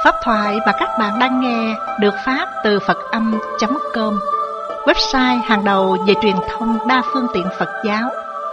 Pháp thoại mà các bạn đang nghe được phát từ Phật-âm.com, website hàng đầu về truyền thông đa phương tiện Phật giáo.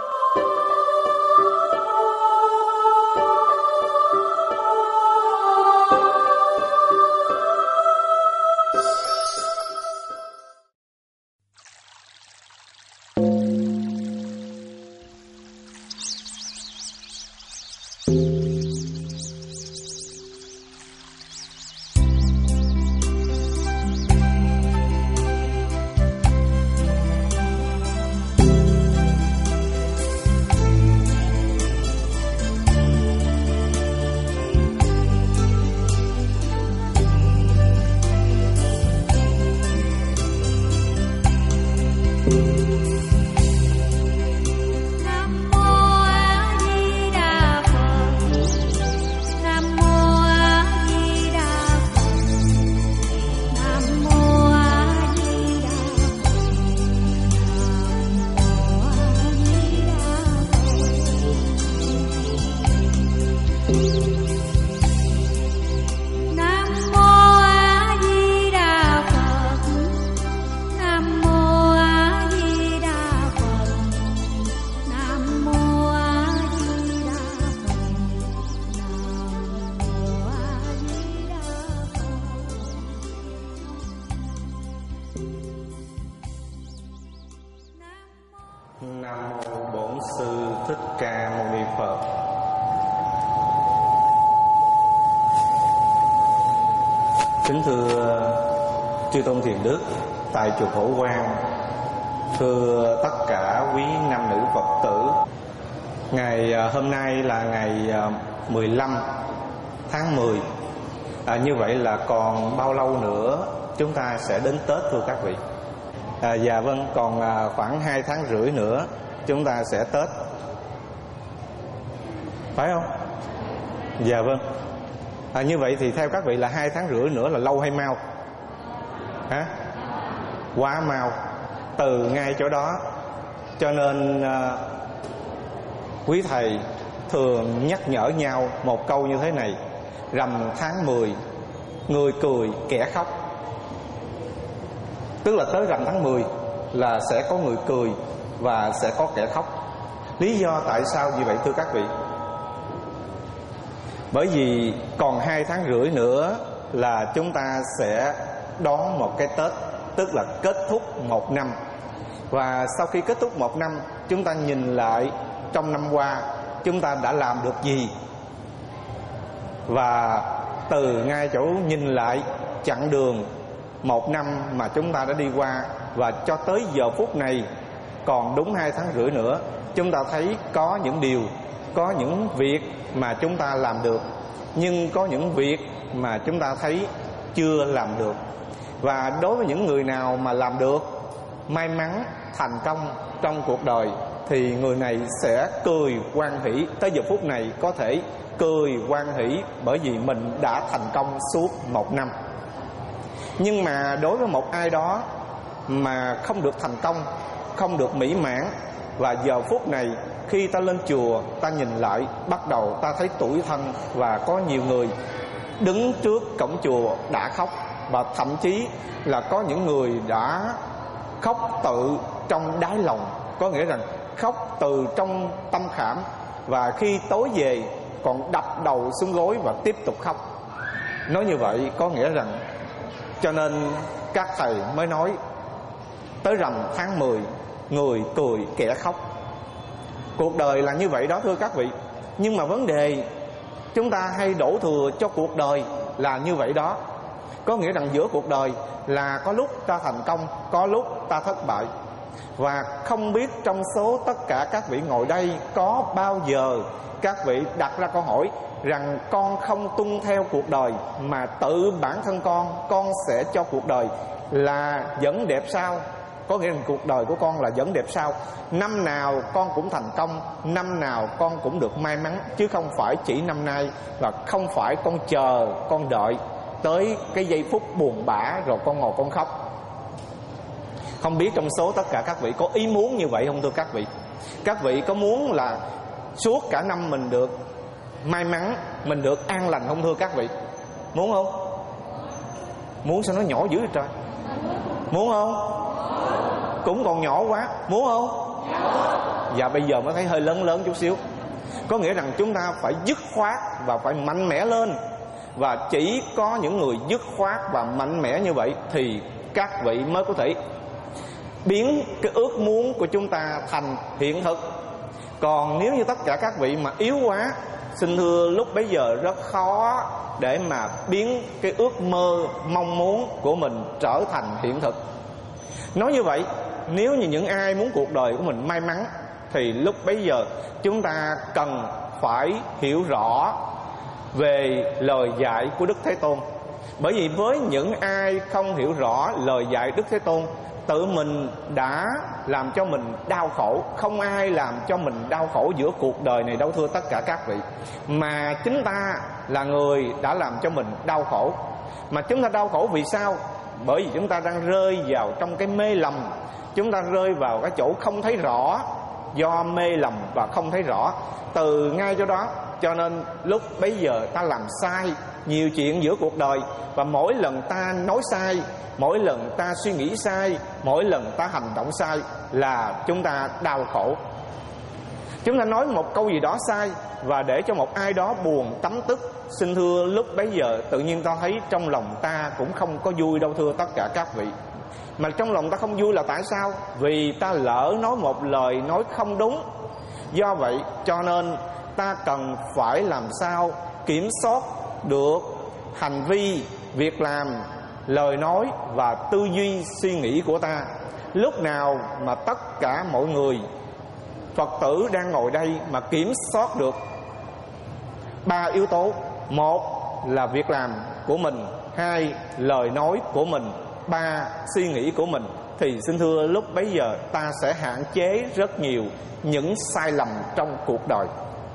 Nam mô Bổn Sư Thích Ca Mâu Ni Phật. Kính thưa chư tôn thiền đức tại chùa Phổ Quang, thưa tất cả quý nam nữ Phật tử. Ngày hôm nay là ngày 15 tháng 10. Như vậy là còn bao lâu nữa chúng ta sẽ đến Tết thưa các vị? Dạ vâng, còn khoảng 2 tháng rưỡi nữa chúng ta sẽ Tết, phải không? Dạ vâng. Như vậy thì theo các vị là 2 tháng rưỡi nữa là lâu hay mau? Hả? Quá mau, từ ngay chỗ đó. Cho nên quý thầy thường nhắc nhở nhau một câu như thế này: rằm tháng 10, người cười kẻ khóc. Tức là tới rằm tháng 10 là sẽ có người cười và sẽ có kẻ khóc. Lý do tại sao như vậy thưa các vị? Bởi vì còn 2 tháng rưỡi nữa là chúng ta sẽ đón một cái Tết, tức là kết thúc một năm. Và sau khi kết thúc một năm, chúng ta nhìn lại trong năm qua chúng ta đã làm được gì. Và từ ngay chỗ nhìn lại chặng đường một năm mà chúng ta đã đi qua, và cho tới giờ phút này còn đúng 2 tháng rưỡi nữa, chúng ta thấy có những điều, có những việc mà chúng ta làm được, nhưng có những việc mà chúng ta thấy chưa làm được. Và đối với những người nào mà làm được, may mắn, thành công trong cuộc đời, thì người này sẽ cười hoan hỷ. Tới giờ phút này có thể cười hoan hỷ bởi vì mình đã thành công suốt một năm. Nhưng mà đối với một ai đó mà không được thành công, không được mỹ mãn, và giờ phút này khi ta lên chùa, ta nhìn lại, bắt đầu ta thấy tủi thân. Và có nhiều người đứng trước cổng chùa đã khóc, và thậm chí là có những người đã khóc tự trong đáy lòng, có nghĩa rằng khóc từ trong tâm khảm, và khi tối về còn đập đầu xuống gối và tiếp tục khóc. Nói như vậy có nghĩa rằng, cho nên các thầy mới nói tới rằm tháng 10, người cười kẻ khóc. Cuộc đời là như vậy đó thưa các vị. Nhưng mà vấn đề chúng ta hay đổ thừa cho cuộc đời là như vậy đó. Có nghĩa rằng giữa cuộc đời là có lúc ta thành công, có lúc ta thất bại. Và không biết trong số tất cả các vị ngồi đây có bao giờ các vị đặt ra câu hỏi rằng con không tuân theo cuộc đời, mà tự bản thân con sẽ cho cuộc đời là dẫn đẹp sao? Có nghĩa là cuộc đời của con là dẫn đẹp sao? Năm nào con cũng thành công, năm nào con cũng được may mắn, chứ không phải chỉ năm nay. Và không phải con chờ, con đợi tới cái giây phút buồn bã rồi con ngồi con khóc. Không biết trong số tất cả các vị có ý muốn như vậy không thưa các vị? Các vị có muốn là suốt cả năm mình được may mắn, mình được an lành không thưa các vị? Muốn không? Muốn sao nó nhỏ dữ vậy trời? Muốn không? Cũng còn nhỏ quá. Muốn không? Dạ bây giờ mới thấy hơi lớn lớn chút xíu. Có nghĩa rằng chúng ta phải dứt khoát và phải mạnh mẽ lên. Và chỉ có những người dứt khoát và mạnh mẽ như vậy thì các vị mới có thể biến cái ước muốn của chúng ta thành hiện thực. Còn nếu như tất cả các vị mà yếu quá, xin thưa lúc bấy giờ rất khó để mà biến cái ước mơ mong muốn của mình trở thành hiện thực. Nói như vậy, nếu như những ai muốn cuộc đời của mình may mắn thì lúc bấy giờ chúng ta cần phải hiểu rõ về lời dạy của Đức Thế Tôn. Bởi vì với những ai không hiểu rõ lời dạy Đức Thế Tôn, tự mình đã làm cho mình đau khổ. Không ai làm cho mình đau khổ giữa cuộc đời này đâu thưa tất cả các vị, mà chính ta là người đã làm cho mình đau khổ. Mà chúng ta đau khổ vì sao? Bởi vì chúng ta đang rơi vào trong cái mê lầm. Chúng ta rơi vào cái chỗ không thấy rõ. Do mê lầm và không thấy rõ, từ ngay chỗ đó cho nên lúc bấy giờ ta làm sai nhiều chuyện giữa cuộc đời. Và mỗi lần ta nói sai, mỗi lần ta suy nghĩ sai, mỗi lần ta hành động sai là chúng ta đau khổ. Chúng ta nói một câu gì đó sai và để cho một ai đó buồn tấm tức, xin thưa lúc bấy giờ tự nhiên ta thấy trong lòng ta cũng không có vui đâu thưa tất cả các vị. Mà trong lòng ta không vui là tại sao? Vì ta lỡ nói một lời nói không đúng. Do vậy cho nên ta cần phải làm sao kiểm soát được hành vi, việc làm, lời nói và tư duy suy nghĩ của ta. Lúc nào mà tất cả mọi người Phật tử đang ngồi đây mà kiểm soát được 3 yếu tố: một là việc làm của mình, 2 lời nói của mình, 3 suy nghĩ của mình, thì xin thưa lúc bấy giờ ta sẽ hạn chế rất nhiều những sai lầm trong cuộc đời.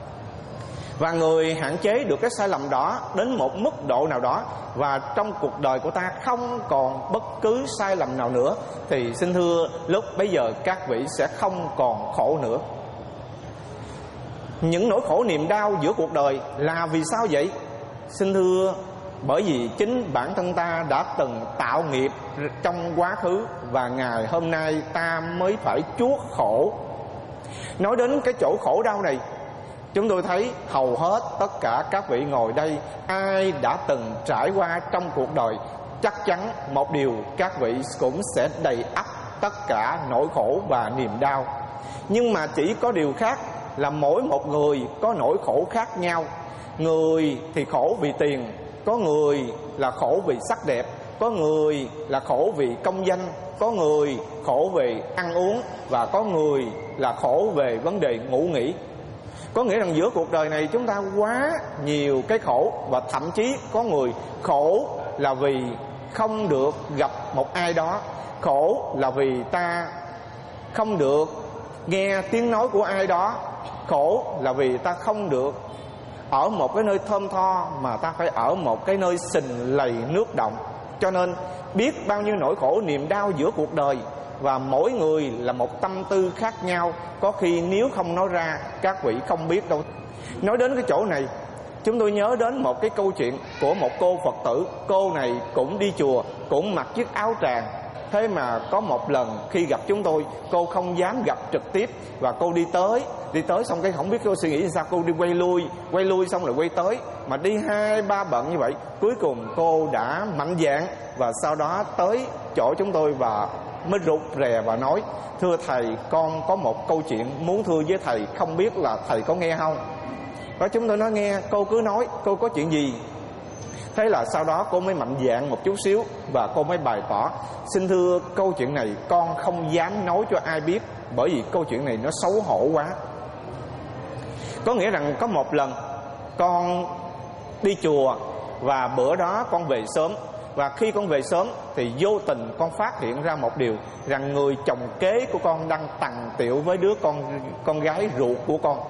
Và người hạn chế được cái sai lầm đó đến một mức độ nào đó, và trong cuộc đời của ta không còn bất cứ sai lầm nào nữa, thì xin thưa lúc bấy giờ các vị sẽ không còn khổ nữa. Những nỗi khổ niềm đau giữa cuộc đời là vì sao vậy? Xin thưa, bởi vì chính bản thân ta đã từng tạo nghiệp trong quá khứ, và ngày hôm nay ta mới phải chuốc khổ. Nói đến cái chỗ khổ đau này, chúng tôi thấy hầu hết tất cả các vị ngồi đây, ai đã từng trải qua trong cuộc đời, chắc chắn một điều các vị cũng sẽ đầy ắp tất cả nỗi khổ và niềm đau. Nhưng mà chỉ có điều khác là mỗi một người có nỗi khổ khác nhau. Người thì khổ vì tiền, có người là khổ vì sắc đẹp, có người là khổ vì công danh, có người khổ về ăn uống, và có người là khổ về vấn đề ngủ nghỉ. Có nghĩa rằng giữa cuộc đời này chúng ta quá nhiều cái khổ, và thậm chí có người khổ là vì không được gặp một ai đó, khổ là vì ta không được nghe tiếng nói của ai đó, khổ là vì ta không được ở một cái nơi thơm tho, mà ta phải ở một cái nơi sình lầy nước động. Cho nên biết bao nhiêu nỗi khổ niềm đau giữa cuộc đời, và mỗi người là một tâm tư khác nhau. Có khi nếu không nói ra các vị không biết đâu. Nói đến cái chỗ này, chúng tôi nhớ đến một cái câu chuyện của một cô Phật tử. Cô này cũng đi chùa, cũng mặc chiếc áo tràng. Thế mà có một lần khi gặp chúng tôi, cô không dám gặp trực tiếp, và cô đi tới xong cái không biết cô suy nghĩ sao, cô đi quay lui xong rồi quay tới, mà đi 2-3 bận như vậy. Cuối cùng cô đã mạnh dạn và sau đó tới chỗ chúng tôi và mới rụt rè và nói: thưa thầy, con có một câu chuyện muốn thưa với thầy, không biết là thầy có nghe không? Và chúng tôi nói nghe, cô cứ nói, cô có chuyện gì? Thế là sau đó cô mới mạnh dạn một chút xíu, và cô mới bày tỏ: xin thưa, câu chuyện này con không dám nói cho ai biết, bởi vì câu chuyện này nó xấu hổ quá. Có nghĩa rằng có một lần con đi chùa, và bữa đó con về sớm. Và khi con về sớm thì vô tình con phát hiện ra một điều, rằng người chồng kế của con đang tằng tiệu với đứa con gái ruột của con.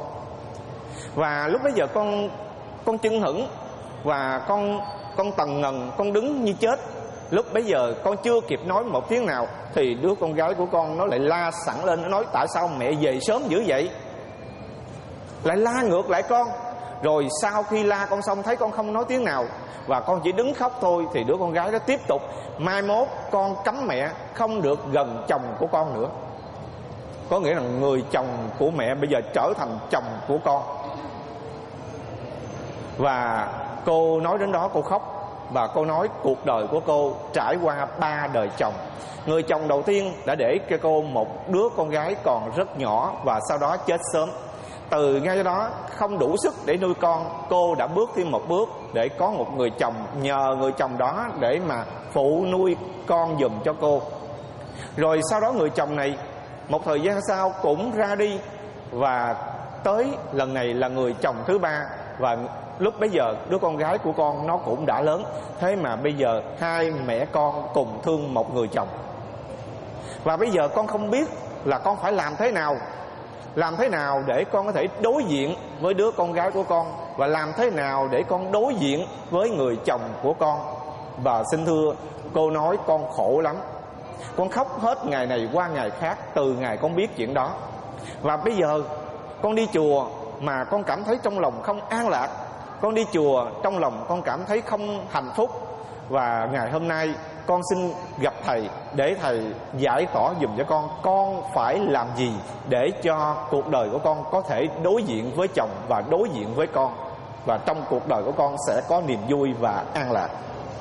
Và lúc bấy giờ con chưng hửng, và con tần ngần, con đứng như chết. Lúc bấy giờ con chưa kịp nói một tiếng nào thì đứa con gái của con nó lại la sẵn lên, nó nói: tại sao mẹ về sớm dữ vậy? Lại la ngược lại con. Rồi sau khi la con xong thấy con không nói tiếng nào và con chỉ đứng khóc thôi, thì đứa con gái đó tiếp tục: mai mốt con cấm mẹ không được gần chồng của con nữa. Có nghĩa là người chồng của mẹ bây giờ trở thành chồng của con. Và cô nói đến đó cô khóc. Và cô nói cuộc đời của cô trải qua 3 đời chồng. Người chồng đầu tiên đã để cho cô một đứa con gái còn rất nhỏ và sau đó chết sớm. Từ ngay đó không đủ sức để nuôi con, cô đã bước thêm một bước để có một người chồng, nhờ người chồng đó để mà phụ nuôi con giùm cho cô. Rồi sau đó người chồng này một thời gian sau cũng ra đi, và tới lần này là người chồng thứ 3. Và lúc bấy giờ đứa con gái của con nó cũng đã lớn. Thế mà bây giờ hai mẹ con cùng thương một người chồng. Và bây giờ con không biết là con phải làm thế nào. Làm thế nào để con có thể đối diện với đứa con gái của con, và làm thế nào để con đối diện với người chồng của con. Và xin thưa, cô nói con khổ lắm. Con khóc hết ngày này qua ngày khác từ ngày con biết chuyện đó. Và bây giờ con đi chùa mà con cảm thấy trong lòng không an lạc. Con đi chùa trong lòng con cảm thấy không hạnh phúc. Và ngày hôm nay con xin gặp thầy để thầy giải tỏa dùm cho con phải làm gì để cho cuộc đời của con có thể đối diện với chồng và đối diện với con, và trong cuộc đời của con sẽ có niềm vui và an lạc.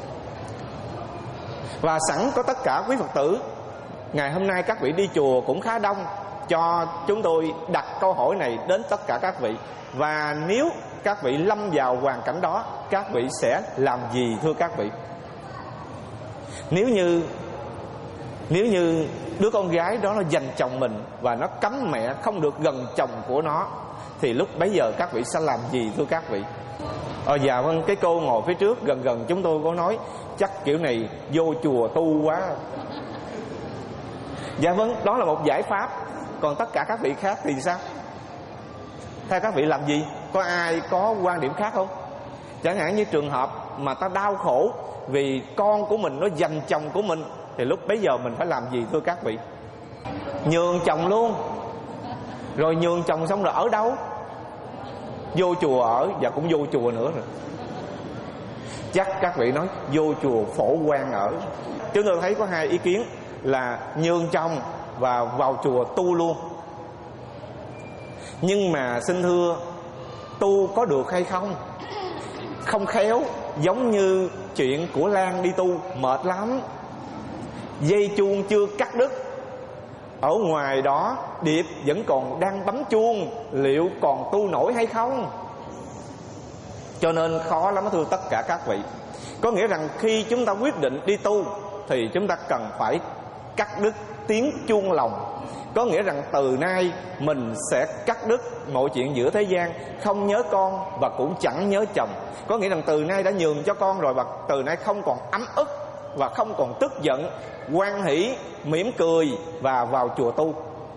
Và sẵn có tất cả quý Phật tử, ngày hôm nay các vị đi chùa cũng khá đông, cho chúng tôi đặt câu hỏi này đến tất cả các vị. Và nếu các vị lâm vào hoàn cảnh đó, các vị sẽ làm gì thưa các vị? Nếu như đứa con gái đó nó giành chồng mình và nó cấm mẹ không được gần chồng của nó, thì lúc bấy giờ các vị sẽ làm gì thưa các vị? Dạ vâng, cái cô ngồi phía trước gần chúng tôi có nói chắc kiểu này vô chùa tu quá. Dạ vâng, đó là một giải pháp. Còn tất cả các vị khác thì sao? Theo các vị làm gì? Có ai có quan điểm khác không? Chẳng hạn như trường hợp mà ta đau khổ vì con của mình nó giành chồng của mình, thì lúc bấy giờ mình phải làm gì thưa các vị? Nhường chồng luôn. Rồi nhường chồng xong rồi ở đâu? Vô chùa ở, và cũng vô chùa nữa rồi. Chắc các vị nói vô chùa Phổ Quang ở. Chúng tôi thấy có hai ý kiến là nhường chồng và vào chùa tu luôn. Nhưng mà xin thưa, tu có được hay không? Không khéo giống như chuyện của Lan đi tu, mệt lắm. Dây chuông chưa cắt đứt, ở ngoài đó điệp vẫn còn đang bấm chuông, liệu còn tu nổi hay không? Cho nên khó lắm thưa tất cả các vị. Có nghĩa rằng khi chúng ta quyết định đi tu thì chúng ta cần phải cắt đứt tiếng chuông lòng. Có nghĩa rằng từ nay mình sẽ cắt đứt mọi chuyện giữa thế gian, không nhớ con và cũng chẳng nhớ chồng. Có nghĩa rằng từ nay đã nhường cho con rồi, và từ nay không còn ấm ức và không còn tức giận, hoan hỷ, mỉm cười và vào chùa tu.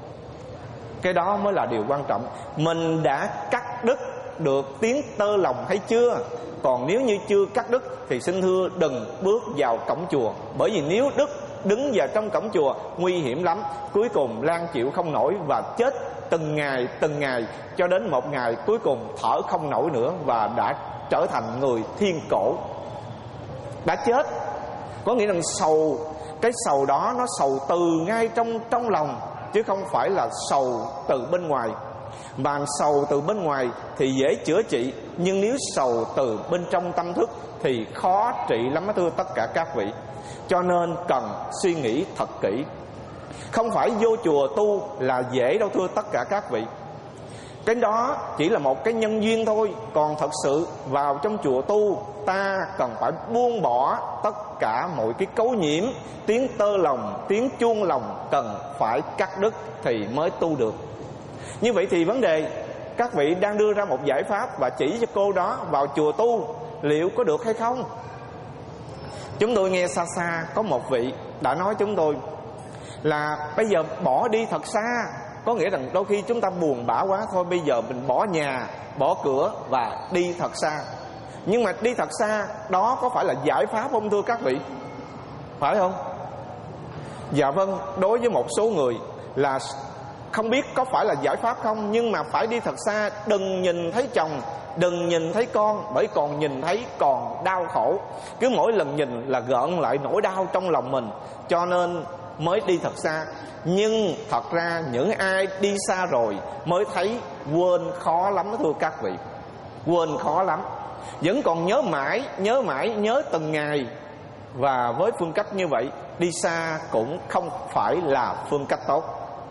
Cái đó mới là điều quan trọng. Mình đã cắt đứt được tiếng tơ lòng hay chưa? Còn nếu như chưa cắt đứt thì xin thưa đừng bước vào cổng chùa. Bởi vì nếu đứng vào trong cổng chùa nguy hiểm lắm. Cuối cùng Lan chịu không nổi và chết từng ngày, cho đến một ngày cuối cùng thở không nổi nữa và đã trở thành người thiên cổ, đã chết. Có nghĩa rằng sầu, cái sầu đó nó sầu từ ngay trong lòng, chứ không phải là sầu từ bên ngoài. Mà sầu từ bên ngoài thì dễ chữa trị, nhưng nếu sầu từ bên trong tâm thức thì khó trị lắm thưa tất cả các vị. Cho nên cần suy nghĩ thật kỹ. Không phải vô chùa tu là dễ đâu thưa tất cả các vị. Cái đó chỉ là một cái nhân duyên thôi. Còn thật sự vào trong chùa tu, ta cần phải buông bỏ tất cả mọi cái cấu nhiễm. Tiếng tơ lòng, tiếng chuông lòng cần phải cắt đứt thì mới tu được. Như vậy thì vấn đề các vị đang đưa ra một giải pháp và chỉ cho cô đó vào chùa tu, liệu có được hay không? Chúng tôi nghe xa xa có một vị đã nói chúng tôi là bây giờ bỏ đi thật xa. Có nghĩa rằng đôi khi chúng ta buồn bã quá, thôi bây giờ mình bỏ nhà, bỏ cửa và đi thật xa. Nhưng mà đi thật xa đó có phải là giải pháp không thưa các vị? Phải không? Dạ vâng, đối với một số người là không biết có phải là giải pháp không, nhưng mà phải đi thật xa. Đừng nhìn thấy chồng đừng nhìn thấy con, bởi còn nhìn thấy còn đau khổ. Cứ mỗi lần nhìn là gợn lại nỗi đau trong lòng mình, cho nên mới đi thật xa. Nhưng thật ra những ai đi xa rồi mới thấy quên khó lắm thưa các vị. Quên khó lắm. Vẫn còn nhớ mãi, nhớ từng ngày. Và với phương cách như vậy, đi xa cũng không phải là phương cách tốt.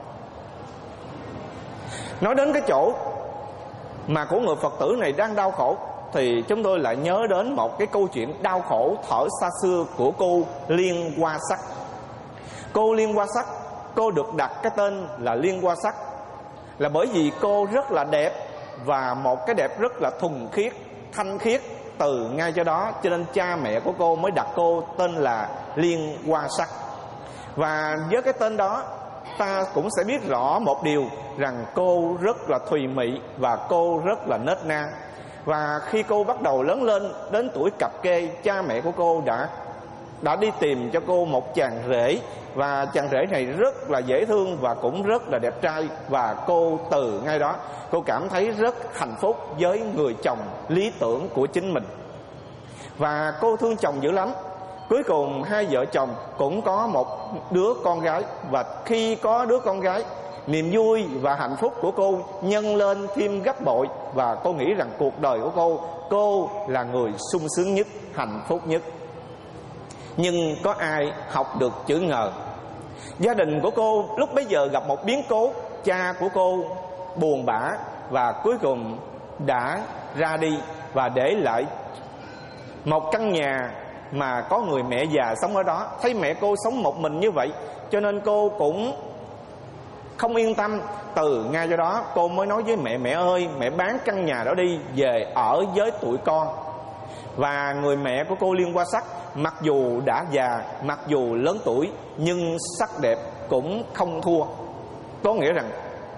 Nói đến cái chỗ mà của người Phật tử này đang đau khổ, thì chúng tôi lại nhớ đến một cái câu chuyện đau khổ thuở xa xưa của cô Liên Hoa Sắc. Cô Liên Hoa Sắc, cô được đặt cái tên là Liên Hoa Sắc là bởi vì cô rất là đẹp, và một cái đẹp rất là thuần khiết, thanh khiết. Từ ngay cho đó cho nên cha mẹ của cô mới đặt cô tên là Liên Hoa Sắc. Và với cái tên đó, ta cũng sẽ biết rõ một điều, rằng cô rất là thùy mị và cô rất là nết na. Và khi cô bắt đầu lớn lên đến tuổi cập kê, cha mẹ của cô đã đi tìm cho cô một chàng rể. Và chàng rể này rất là dễ thương và cũng rất là đẹp trai. Và cô từ ngay đó cô cảm thấy rất hạnh phúc với người chồng lý tưởng của chính mình. Và cô thương chồng dữ lắm. Cuối cùng hai vợ chồng cũng có một đứa con gái. Và khi có đứa con gái, niềm vui và hạnh phúc của cô nhân lên thêm gấp bội. Và cô nghĩ rằng cuộc đời của cô là người sung sướng nhất, hạnh phúc nhất. Nhưng có ai học được chữ ngờ. Gia đình của cô lúc bấy giờ gặp một biến cố. Cha của cô buồn bã và cuối cùng đã ra đi, và để lại một căn nhà mà có người mẹ già sống ở đó. Thấy mẹ cô sống một mình như vậy, cho nên cô cũng không yên tâm. Từ ngay do đó cô mới nói với mẹ: mẹ ơi, mẹ bán căn nhà đó đi, về ở với tụi con. Và người mẹ của cô Liên Hoa Sắc, mặc dù đã già, mặc dù lớn tuổi, nhưng sắc đẹp cũng không thua. Có nghĩa rằng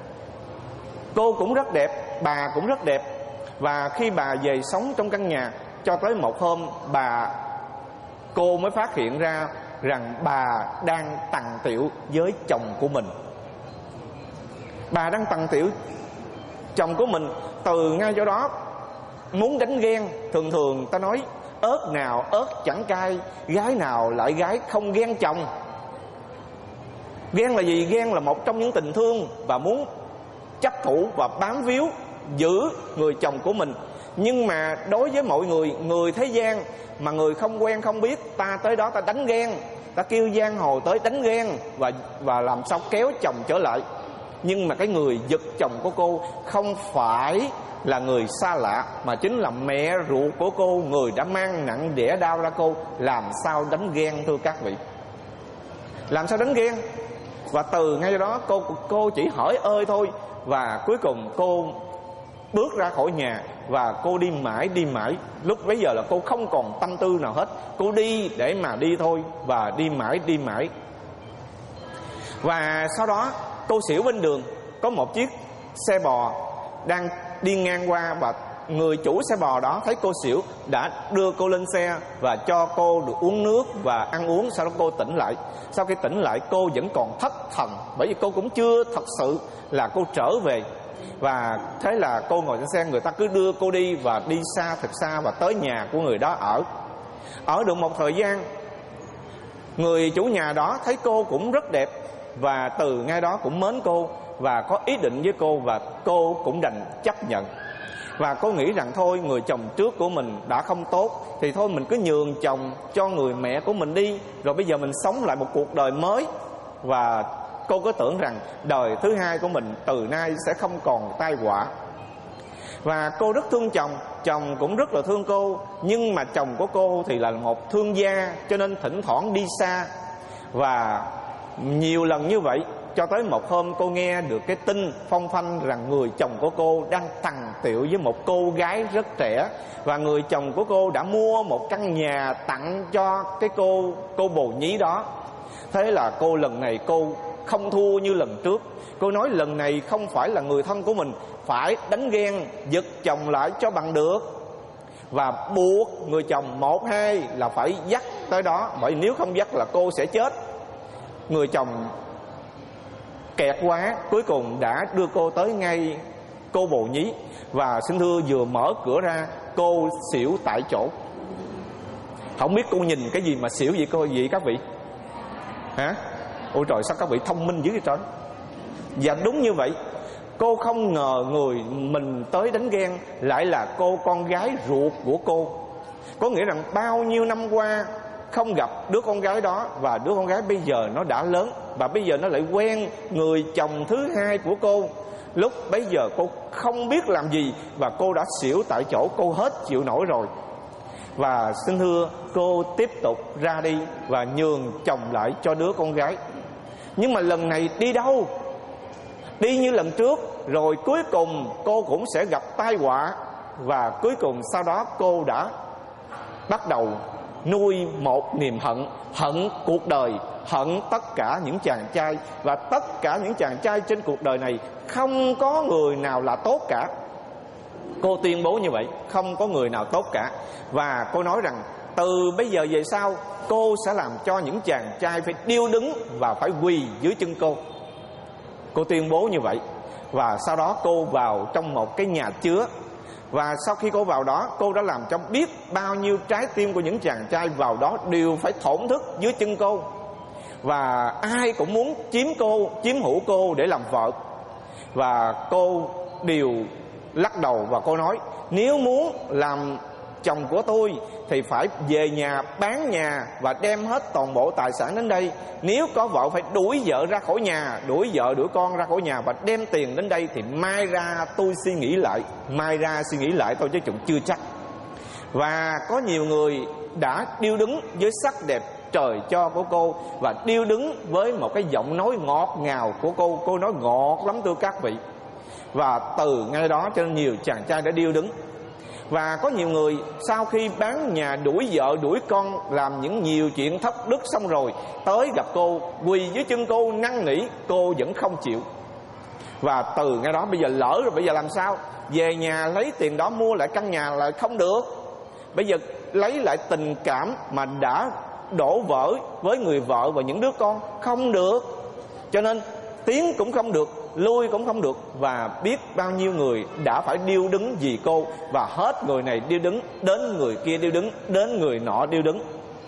cô cũng rất đẹp, bà cũng rất đẹp. Và khi bà về sống trong căn nhà, cho tới một hôm cô mới phát hiện ra rằng bà đang tằn tiểu với chồng của mình. Bà đang tằn tiểu chồng của mình. Từ ngay chỗ đó muốn đánh ghen. Thường ta nói ớt nào ớt chẳng cay, gái nào lại gái không ghen chồng. Ghen là gì? Ghen là một trong những tình thương và muốn chấp thủ và bám víu giữ người chồng của mình. Nhưng mà đối với mọi người thế gian mà người không quen không biết, ta tới đó ta đánh ghen, ta kêu giang hồ tới đánh ghen và làm sao kéo chồng trở lại. Nhưng mà cái người giật chồng của cô không phải là người xa lạ, mà chính là mẹ ruột của cô, người đã mang nặng đẻ đau ra cô. Làm sao đánh ghen thưa các vị? Làm sao đánh ghen? Và từ ngay đó cô chỉ hỏi ơi thôi. Và cuối cùng cô bước ra khỏi nhà và cô đi mãi. Lúc bấy giờ là cô không còn tâm tư nào hết. Cô đi để mà đi thôi, và đi mãi. Và sau đó cô xỉu bên đường. Có một chiếc xe bò đang đi ngang qua, và người chủ xe bò đó thấy cô xỉu đã đưa cô lên xe và cho cô được uống nước và ăn uống. Sau đó cô tỉnh lại. Sau khi tỉnh lại cô vẫn còn thất thần, bởi vì cô cũng chưa thật sự là cô trở về. Và thế là cô ngồi trên xe, người ta cứ đưa cô đi và đi xa thật xa, và tới nhà của người đó ở được một thời gian. Người chủ nhà đó thấy cô cũng rất đẹp, và từ ngay đó cũng mến cô và có ý định với cô, và cô cũng đành chấp nhận. Và cô nghĩ rằng thôi, người chồng trước của mình đã không tốt thì thôi mình cứ nhường chồng cho người mẹ của mình đi, rồi bây giờ mình sống lại một cuộc đời mới. Và cô có tưởng rằng đời thứ hai của mình từ nay sẽ không còn tai họa. Và cô rất thương chồng, chồng cũng rất là thương cô. Nhưng mà chồng của cô thì là một thương gia, cho nên thỉnh thoảng đi xa. Và nhiều lần như vậy, cho tới một hôm cô nghe được cái tin phong phanh rằng người chồng của cô đang tằn tiệu với một cô gái rất trẻ. Và người chồng của cô đã mua một căn nhà tặng cho cái cô bồ nhí đó. Thế là cô lần này cô không thua như lần trước. Cô nói lần này không phải là người thân của mình, phải đánh ghen giật chồng lại cho bằng được. Và buộc người chồng 1-2 là phải dắt tới đó, bởi nếu không dắt là cô sẽ chết. Người chồng kẹt quá, cuối cùng đã đưa cô tới ngay cô bồ nhí. Và xin thưa, vừa mở cửa ra, cô xỉu tại chỗ. Không biết cô nhìn cái gì mà xỉu vậy cô vậy các vị? Hả? Ôi trời, sao các vị thông minh dữ vậy trời. Dạ đúng như vậy. Cô không ngờ người mình tới đánh ghen lại là cô con gái ruột của cô. Có nghĩa rằng bao nhiêu năm qua không gặp đứa con gái đó, và đứa con gái bây giờ nó đã lớn, và bây giờ nó lại quen người chồng thứ hai của cô. Lúc bấy giờ cô không biết làm gì, và cô đã xỉu tại chỗ, cô hết chịu nổi rồi. Và xin thưa, cô tiếp tục ra đi và nhường chồng lại cho đứa con gái. Nhưng mà lần này đi đâu? Đi như lần trước, rồi cuối cùng cô cũng sẽ gặp tai họa. Và cuối cùng sau đó cô đã bắt đầu nuôi một niềm hận. Hận cuộc đời, hận tất cả những chàng trai. Và tất cả những chàng trai trên cuộc đời này không có người nào là tốt cả. Cô tuyên bố như vậy, không có người nào tốt cả. Và cô nói rằng từ bây giờ về sau, cô sẽ làm cho những chàng trai phải điêu đứng và phải quỳ dưới chân cô. Cô tuyên bố như vậy. Và sau đó cô vào trong một cái nhà chứa. Và sau khi cô vào đó, cô đã làm cho biết bao nhiêu trái tim của những chàng trai vào đó đều phải thổn thức dưới chân cô. Và ai cũng muốn chiếm cô, chiếm hữu cô để làm vợ. Và cô đều lắc đầu và cô nói, nếu muốn làm chồng của tôi thì phải về nhà bán nhà và đem hết toàn bộ tài sản đến đây. Nếu có vợ phải đuổi vợ ra khỏi nhà, đuổi vợ đuổi con ra khỏi nhà và đem tiền đến đây, thì mai ra tôi suy nghĩ lại. Mai ra suy nghĩ lại thôi chứ cũng chưa chắc. Và có nhiều người đã điêu đứng với sắc đẹp trời cho của cô, và điêu đứng với một cái giọng nói ngọt ngào của cô. Cô nói ngọt lắm thưa các vị. Và từ ngay đó cho nên nhiều chàng trai đã điêu đứng. Và có nhiều người sau khi bán nhà, đuổi vợ đuổi con, làm những nhiều chuyện thất đức xong rồi, tới gặp cô, quỳ dưới chân cô năn nỉ, cô vẫn không chịu. Và từ ngay đó bây giờ lỡ rồi, bây giờ làm sao? Về nhà lấy tiền đó mua lại căn nhà là không được. Bây giờ lấy lại tình cảm mà đã đổ vỡ với người vợ và những đứa con, không được. Cho nên tiến cũng không được, lui cũng không được. Và biết bao nhiêu người đã phải điêu đứng vì cô. Và hết người này điêu đứng, đến người kia điêu đứng, đến người nọ điêu đứng.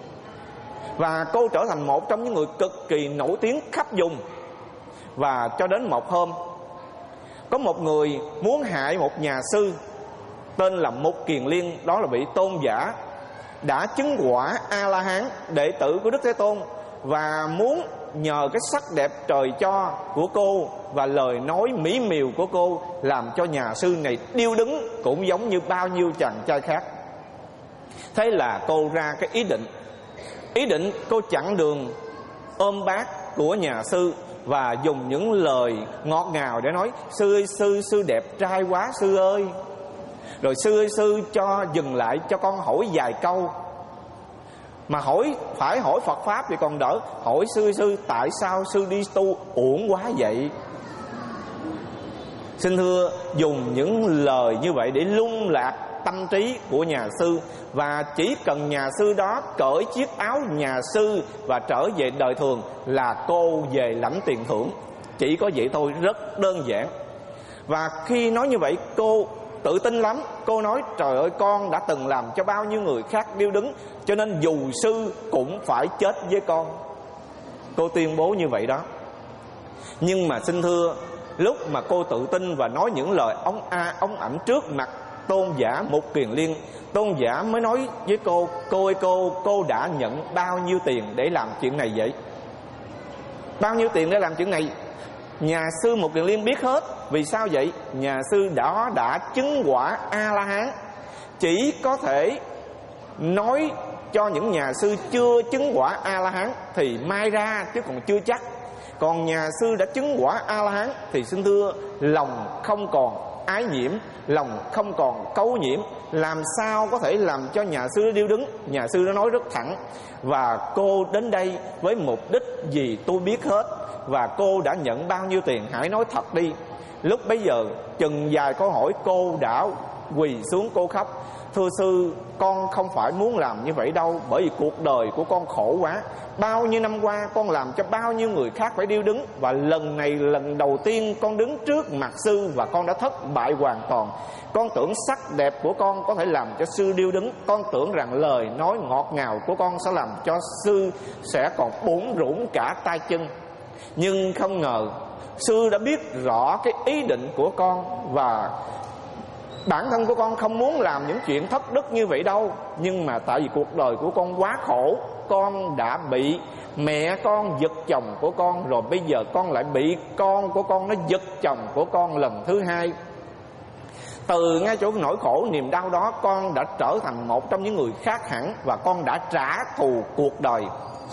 Và cô trở thành một trong những người cực kỳ nổi tiếng khắp vùng. Và cho đến một hôm, có một người muốn hại một nhà sư tên là Mục Kiền Liên, đó là vị tôn giả đã chứng quả A-la-hán, đệ tử của Đức Thế Tôn, và muốn nhờ cái sắc đẹp trời cho của cô và lời nói mỹ miều của cô làm cho nhà sư này điêu đứng cũng giống như bao nhiêu chàng trai khác. Thế là cô ra cái ý định cô chặn đường ôm bát của nhà sư và dùng những lời ngọt ngào để nói: sư ơi, sư đẹp trai quá sư ơi. Rồi sư ơi, sư cho dừng lại cho con hỏi vài câu. Mà phải hỏi Phật Pháp thì còn đỡ. Hỏi sư tại sao sư đi tu uổng quá vậy? Xin thưa, dùng những lời như vậy để lung lạc tâm trí của nhà sư. Và chỉ cần nhà sư đó cởi chiếc áo nhà sư và trở về đời thường là cô về lãnh tiền thưởng. Chỉ có vậy thôi, rất đơn giản. Và khi nói như vậy, cô tự tin lắm. Cô nói: trời ơi, con đã từng làm cho bao nhiêu người khác điêu đứng, cho nên dù sư cũng phải chết với con. Cô tuyên bố như vậy đó. Nhưng mà xin thưa, lúc mà cô tự tin và nói những lời ống ẩm trước mặt tôn giả Mục Kiền Liên, tôn giả mới nói với cô: cô ơi cô đã nhận bao nhiêu tiền để làm chuyện này vậy? Bao nhiêu tiền để làm chuyện này? Nhà sư Mục Kiền Liên biết hết. Vì sao vậy? Nhà sư đó đã chứng quả A-la-hán. Chỉ có thể nói cho những nhà sư chưa chứng quả A-la-hán thì mai ra, chứ còn chưa chắc. Còn nhà sư đã chứng quả A-la-hán thì xin thưa, lòng không còn ái nhiễm, lòng không còn cấu nhiễm, làm sao có thể làm cho nhà sư điêu đứng. Nhà sư đã nói rất thẳng: và cô đến đây với mục đích gì tôi biết hết, và cô đã nhận bao nhiêu tiền hãy nói thật đi. Lúc bấy giờ chừng vài câu hỏi cô đã quỳ xuống cô khóc: thưa sư, con không phải muốn làm như vậy đâu, bởi vì cuộc đời của con khổ quá. Bao nhiêu năm qua con làm cho bao nhiêu người khác phải điêu đứng, và lần này lần đầu tiên con đứng trước mặt sư và con đã thất bại hoàn toàn. Con tưởng sắc đẹp của con có thể làm cho sư điêu đứng, con tưởng rằng lời nói ngọt ngào của con sẽ làm cho sư sẽ còn bủn rủn cả tay chân. Nhưng không ngờ sư đã biết rõ cái ý định của con, và bản thân của con không muốn làm những chuyện thất đức như vậy đâu. Nhưng mà tại vì cuộc đời của con quá khổ, con đã bị mẹ con giật chồng của con, rồi bây giờ con lại bị con của con nó giật chồng của con lần thứ hai. Từ ngay chỗ nỗi khổ niềm đau đó, con đã trở thành một trong những người khác hẳn, và con đã trả thù cuộc đời.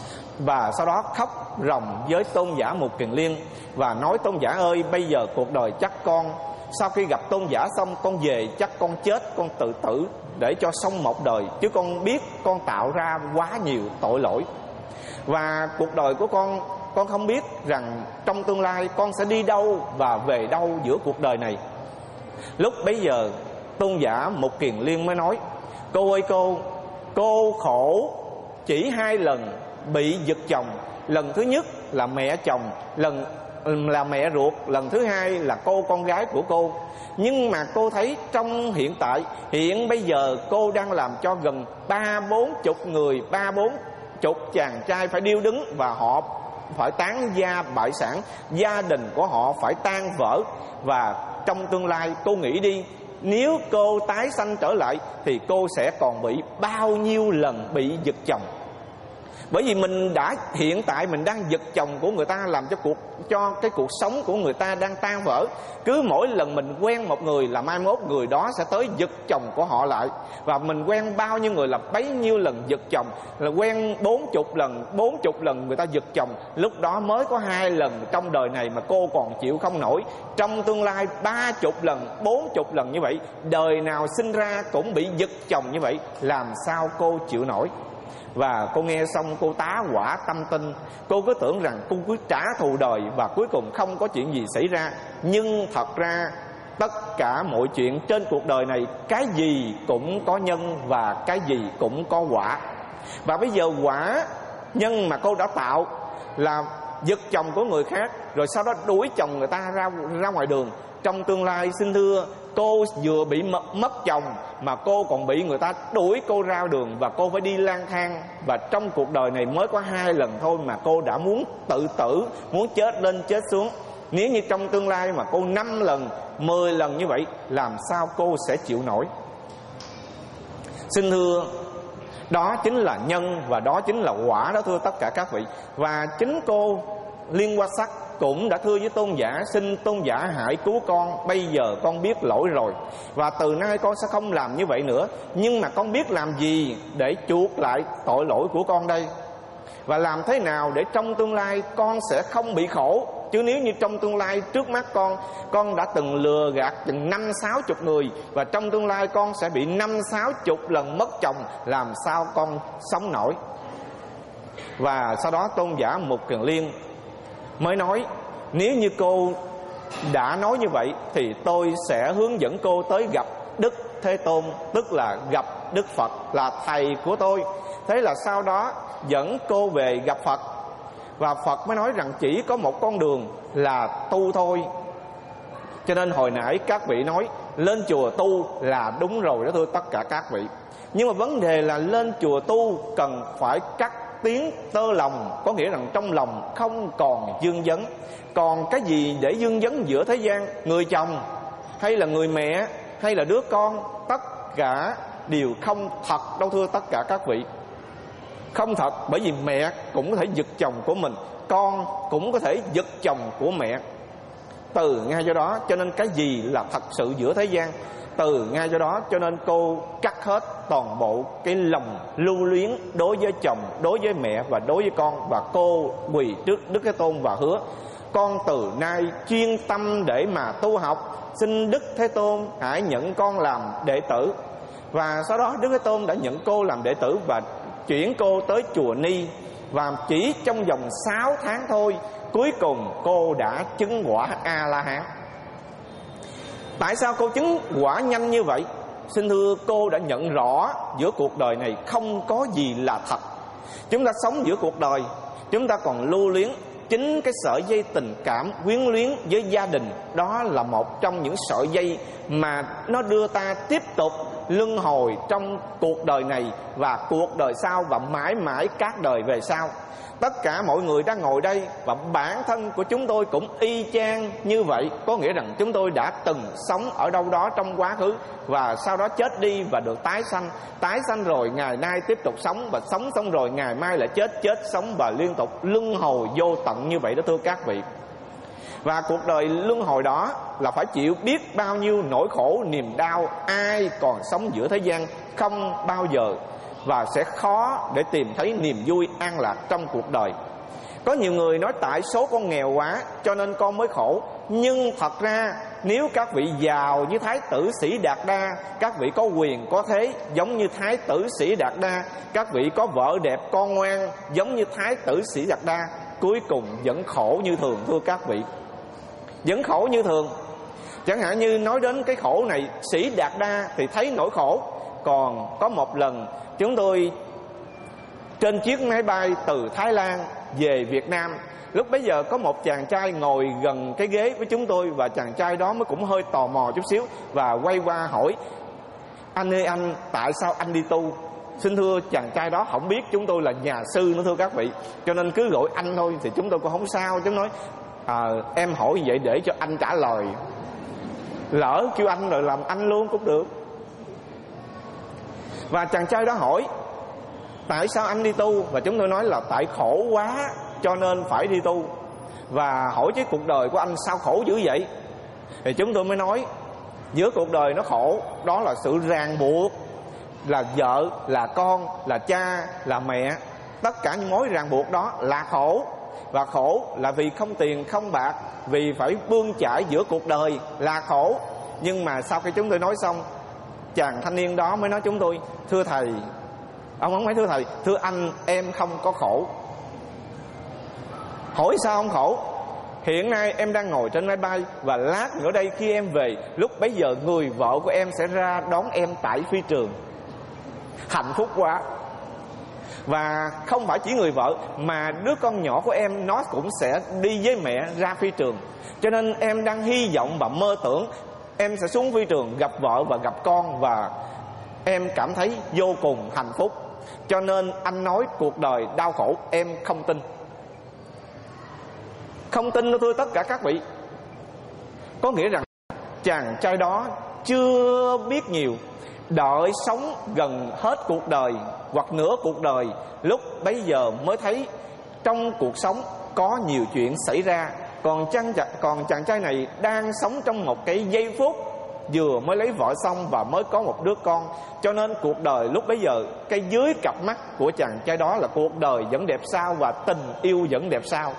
Và sau đó khóc ròng với tôn giả Mục Kiền Liên và nói: tôn giả ơi, bây giờ cuộc đời chắc con sau khi gặp tôn giả xong, con về chắc con chết, con tự tử để cho xong một đời. Chứ con biết con tạo ra quá nhiều tội lỗi, và cuộc đời của con không biết rằng trong tương lai con sẽ đi đâu và về đâu giữa cuộc đời này. Lúc bấy giờ tôn giả Mục Kiền Liên mới nói: cô ơi cô khổ chỉ 2 lần bị giật chồng. Lần thứ nhất là mẹ chồng, là mẹ ruột, lần thứ hai là cô con gái của cô. Nhưng mà cô thấy trong hiện bây giờ cô đang làm cho gần 30-40 người, 30-40 chàng trai phải điêu đứng, và họ phải tán gia bại sản, gia đình của họ phải tan vỡ. Và trong tương lai cô nghĩ đi, nếu cô tái sanh trở lại thì cô sẽ còn bị bao nhiêu lần bị giật chồng. Bởi vì mình đã hiện tại mình đang giật chồng của người ta, làm cho cái cuộc sống của người ta đang tan vỡ. Cứ mỗi lần mình quen một người là mai mốt người đó sẽ tới giật chồng của họ lại. Và mình quen bao nhiêu người là bấy nhiêu lần giật chồng, là quen 40 lần người ta giật chồng. Lúc đó mới có 2 lần trong đời này mà cô còn chịu không nổi. Trong tương lai 30 lần, 40 lần như vậy, đời nào sinh ra cũng bị giật chồng như vậy, làm sao cô chịu nổi. Và cô nghe xong cô tá hỏa tâm tinh. Cô cứ tưởng rằng cô cứ trả thù đời và cuối cùng không có chuyện gì xảy ra. Nhưng thật ra tất cả mọi chuyện trên cuộc đời này, cái gì cũng có nhân và cái gì cũng có quả. Và bây giờ quả nhân mà cô đã tạo là giật chồng của người khác, rồi sau đó đuổi chồng người ta ra ngoài đường. Trong tương lai xin thưa, cô vừa bị mất chồng mà cô còn bị người ta đuổi cô ra đường, và cô phải đi lang thang. Và trong cuộc đời này mới có 2 lần thôi mà cô đã muốn tự tử, muốn chết lên chết xuống. Nếu như trong tương lai mà cô 5 lần, 10 lần như vậy, làm sao cô sẽ chịu nổi? Xin thưa, đó chính là nhân và đó chính là quả đó thưa tất cả các vị. Và chính cô Liên Hoa Sắc cũng đã thưa với tôn giả: xin tôn giả hãy cứu con, bây giờ con biết lỗi rồi, và từ nay con sẽ không làm như vậy nữa. Nhưng mà con biết làm gì để chuộc lại tội lỗi của con đây, và làm thế nào để trong tương lai con sẽ không bị khổ. Chứ nếu như trong tương lai trước mắt con đã từng lừa gạt chừng 50-60 người, và trong tương lai con sẽ bị 50-60 lần mất chồng, làm sao con sống nổi. Và sau đó tôn giả Mục Kiền Liên mới nói: nếu như cô đã nói như vậy thì tôi sẽ hướng dẫn cô tới gặp Đức Thế Tôn, tức là gặp Đức Phật là thầy của tôi. Thế là sau đó dẫn cô về gặp Phật, và Phật mới nói rằng chỉ có một con đường là tu thôi. Cho nên hồi nãy các vị nói lên chùa tu là đúng rồi đó thưa tất cả các vị. Nhưng mà vấn đề là lên chùa tu cần phải cắt tiếng tơ lòng, có nghĩa rằng trong lòng không còn vương vấn. Còn cái gì để vương vấn giữa thế gian? Người chồng hay là người mẹ hay là đứa con, tất cả đều không thật đâu thưa tất cả các vị. Không thật, bởi vì mẹ cũng có thể giật chồng của mình, con cũng có thể giật chồng của mẹ. Từ ngay do đó cho nên cái gì là thật sự giữa thế gian? Từ ngay do đó cho nên cô cắt hết toàn bộ cái lòng lưu luyến đối với chồng, đối với mẹ và đối với con. Và cô quỳ trước Đức Thế Tôn và hứa: con từ nay chuyên tâm để mà tu học, xin Đức Thế Tôn hãy nhận con làm đệ tử. Và sau đó Đức Thế Tôn đã nhận cô làm đệ tử và chuyển cô tới chùa Ni. Và chỉ trong vòng 6 tháng thôi, cuối cùng cô đã chứng quả A-la-hán. Tại sao cô chứng quả nhanh như vậy? xin thưa cô đã nhận rõ giữa cuộc đời này không có gì là thật. Chúng ta sống giữa cuộc đời, chúng ta còn lưu luyến chính cái sợi dây tình cảm quyến luyến với gia đình. Đó là một trong những sợi dây mà nó đưa ta tiếp tục luân hồi trong cuộc đời này và cuộc đời sau và mãi mãi các đời về sau. Tất cả mọi người đang ngồi đây và bản thân của chúng tôi cũng y chang như vậy. Có nghĩa rằng chúng tôi đã từng sống ở đâu đó trong quá khứ và sau đó chết đi và được tái sanh. Tái sanh rồi ngày nay tiếp tục sống, và sống xong rồi ngày mai lại chết, chết sống và liên tục luân hồi vô tận như vậy đó thưa các vị. Và cuộc đời luân hồi đó là phải chịu biết bao nhiêu nỗi khổ niềm đau. Ai còn sống giữa thế gian không bao giờ và sẽ khó để tìm thấy niềm vui an lạc trong cuộc đời. Có nhiều người nói tại số con nghèo quá cho nên con mới khổ. Nhưng thật ra nếu các vị giàu như Thái tử Sĩ Đạt Đa, các vị có quyền có thế giống như Thái tử Sĩ Đạt Đa, các vị có vợ đẹp con ngoan giống như Thái tử Sĩ Đạt Đa, cuối cùng vẫn khổ như thường thưa các vị. Vẫn khổ như thường. Chẳng hạn như nói đến cái khổ này, Sĩ Đạt Đa thì thấy nỗi khổ. Còn có một lần chúng tôi trên chiếc máy bay từ Thái Lan về Việt Nam. Lúc bấy giờ có một chàng trai ngồi gần cái ghế với chúng tôi, và chàng trai đó mới cũng hơi tò mò chút xíu và quay qua hỏi: anh ơi anh, tại sao anh đi tu? Xin thưa chàng trai đó không biết chúng tôi là nhà sư nữa thưa các vị, cho nên cứ gọi anh thôi, thì chúng tôi cũng không sao. Chúng nói em hỏi như vậy để cho anh trả lời, lỡ kêu anh rồi làm anh luôn cũng được. Và chàng trai đó hỏi tại sao anh đi tu, và chúng tôi nói là tại khổ quá cho nên phải đi tu. Và hỏi chứ cuộc đời của anh sao khổ dữ vậy? Thì chúng tôi mới nói giữa cuộc đời nó khổ, đó là sự ràng buộc, là vợ, là con, là cha, là mẹ. Tất cả những mối ràng buộc đó là khổ. Và khổ là vì không tiền không bạc, vì phải bươn chải giữa cuộc đời là khổ. Nhưng mà sau khi chúng tôi nói xong, chàng thanh niên đó mới nói chúng tôi: thưa thầy, ông không phải thưa thầy, thưa anh, em không có khổ. Hỏi sao không khổ? Hiện nay em đang ngồi trên máy bay, và lát nữa đây khi em về, lúc bấy giờ người vợ của em sẽ ra đón em tại phi trường. Hạnh phúc quá. Và không phải chỉ người vợ, mà đứa con nhỏ của em nó cũng sẽ đi với mẹ ra phi trường. Cho nên em đang hy vọng và mơ tưởng em sẽ xuống phi trường gặp vợ và gặp con, và em cảm thấy vô cùng hạnh phúc. Cho nên anh nói cuộc đời đau khổ, em không tin. Không tin thưa tất cả các vị. Có nghĩa rằng chàng trai đó chưa biết nhiều, đợi sống gần hết cuộc đời hoặc nửa cuộc đời, lúc bấy giờ mới thấy trong cuộc sống có nhiều chuyện xảy ra. Còn chàng trai này đang sống trong một cái giây phút, vừa mới lấy vợ xong và mới có một đứa con. Cho nên cuộc đời lúc bấy giờ, cái dưới cặp mắt của chàng trai đó là cuộc đời vẫn đẹp sao và tình yêu vẫn đẹp sao.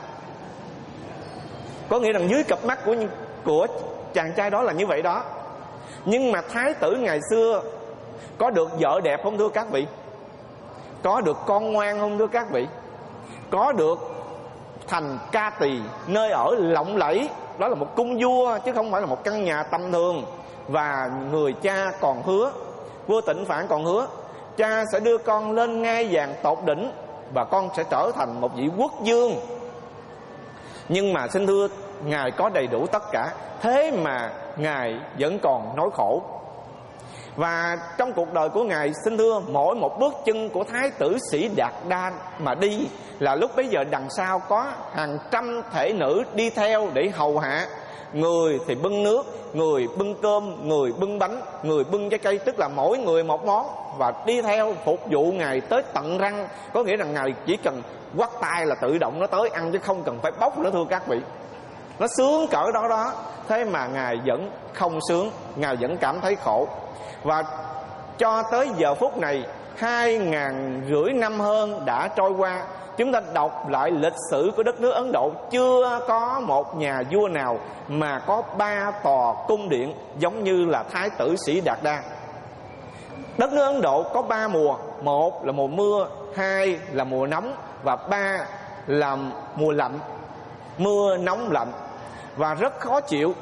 Có nghĩa rằng dưới cặp mắt của chàng trai đó là như vậy đó. Nhưng mà thái tử ngày xưa có được vợ đẹp không thưa các vị? Có được con ngoan không thưa các vị? Có được thành ca tỳ, nơi ở lộng lẫy, đó là một cung vua chứ không phải là một căn nhà tầm thường. Và người cha còn hứa, vua Tịnh Phạn còn hứa, cha sẽ đưa con lên ngai vàng tột đỉnh và con sẽ trở thành một vị quốc vương. Nhưng mà xin thưa, Ngài có đầy đủ tất cả, thế mà Ngài vẫn còn nỗi khổ. Và trong cuộc đời của Ngài, xin thưa, mỗi một bước chân của Thái tử Sĩ Đạt Đa mà đi là lúc bấy giờ đằng sau có hàng trăm thể nữ đi theo để hầu hạ. Người thì bưng nước, người bưng cơm, người bưng bánh, người bưng trái cây, tức là mỗi người một món, và đi theo phục vụ Ngài tới tận răng. Có nghĩa rằng Ngài chỉ cần quắt tay là tự động nó tới ăn, chứ không cần phải bốc nữa thưa các vị. Nó sướng cỡ đó đó, thế mà Ngài vẫn không sướng, Ngài vẫn cảm thấy khổ. Và cho tới giờ phút này, 2.500 năm hơn đã trôi qua. Chúng ta đọc lại lịch sử của đất nước Ấn Độ, chưa có một nhà vua nào mà có 3 tòa cung điện giống như là Thái tử Sĩ Đạt Đa. Đất nước Ấn Độ có 3 mùa, 1 là mùa mưa, 2 là mùa nóng, và 3 là mùa lạnh, mưa nóng lạnh. Và rất khó chịu.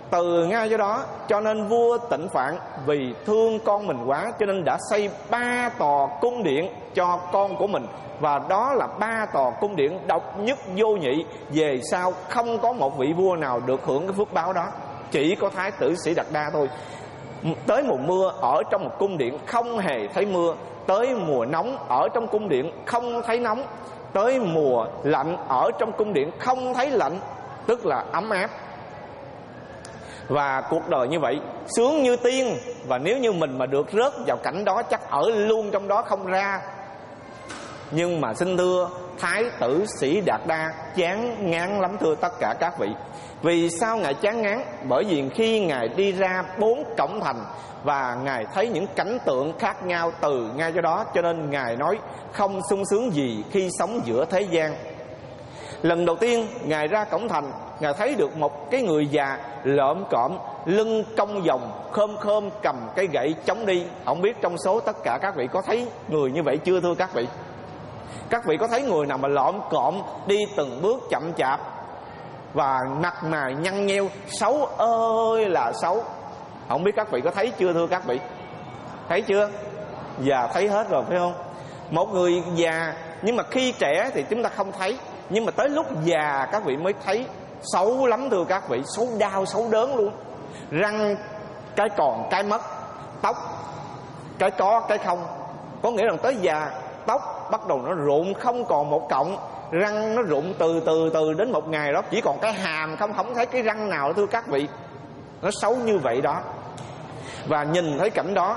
Từ ngay do đó cho nên vua Tịnh Phạn vì thương con mình quá, cho nên đã xây 3 tòa cung điện cho con của mình. Và đó là 3 tòa cung điện độc nhất vô nhị. Về sau không có một vị vua nào được hưởng cái phước báo đó, chỉ có Thái tử Sĩ Đạt Đa thôi. Tới mùa mưa ở trong một cung điện không hề thấy mưa, tới mùa nóng ở trong cung điện không thấy nóng, tới mùa lạnh ở trong cung điện không thấy lạnh, tức là ấm áp. Và cuộc đời như vậy sướng như tiên. Và nếu như mình mà được rớt vào cảnh đó chắc ở luôn trong đó không ra. Nhưng mà xin thưa, Thái tử Sĩ Đạt Đa chán ngán lắm thưa tất cả các vị. Vì sao Ngài chán ngán? Bởi vì khi Ngài đi ra 4 cổng thành và Ngài thấy những cảnh tượng khác nhau từ ngay cho đó, cho nên Ngài nói không sung sướng gì khi sống giữa thế gian. Lần đầu tiên Ngài ra cổng thành, Ngài thấy được một cái người già lợm cộm, lưng cong vòng, khom khom cầm cái gậy chống đi. Không biết trong số tất cả các vị có thấy người như vậy chưa thưa các vị? Các vị có thấy người nào mà lợm cộm đi từng bước chậm chạp và mặt mày nhăn nheo, xấu ơi là xấu? Không biết các vị có thấy chưa thưa các vị? Thấy chưa? Già thấy hết rồi phải không? Một người già nhưng mà khi trẻ thì chúng ta không thấy, nhưng mà tới lúc già các vị mới thấy xấu lắm thưa các vị. Xấu đau, xấu đớn luôn. Răng cái còn cái mất, tóc cái có cái không. Có nghĩa là tới già tóc bắt đầu nó rụng không còn một cọng, răng nó rụng từ đến một ngày đó chỉ còn cái hàm không thấy cái răng nào thưa các vị. Nó xấu như vậy đó. Và nhìn thấy cảnh đó,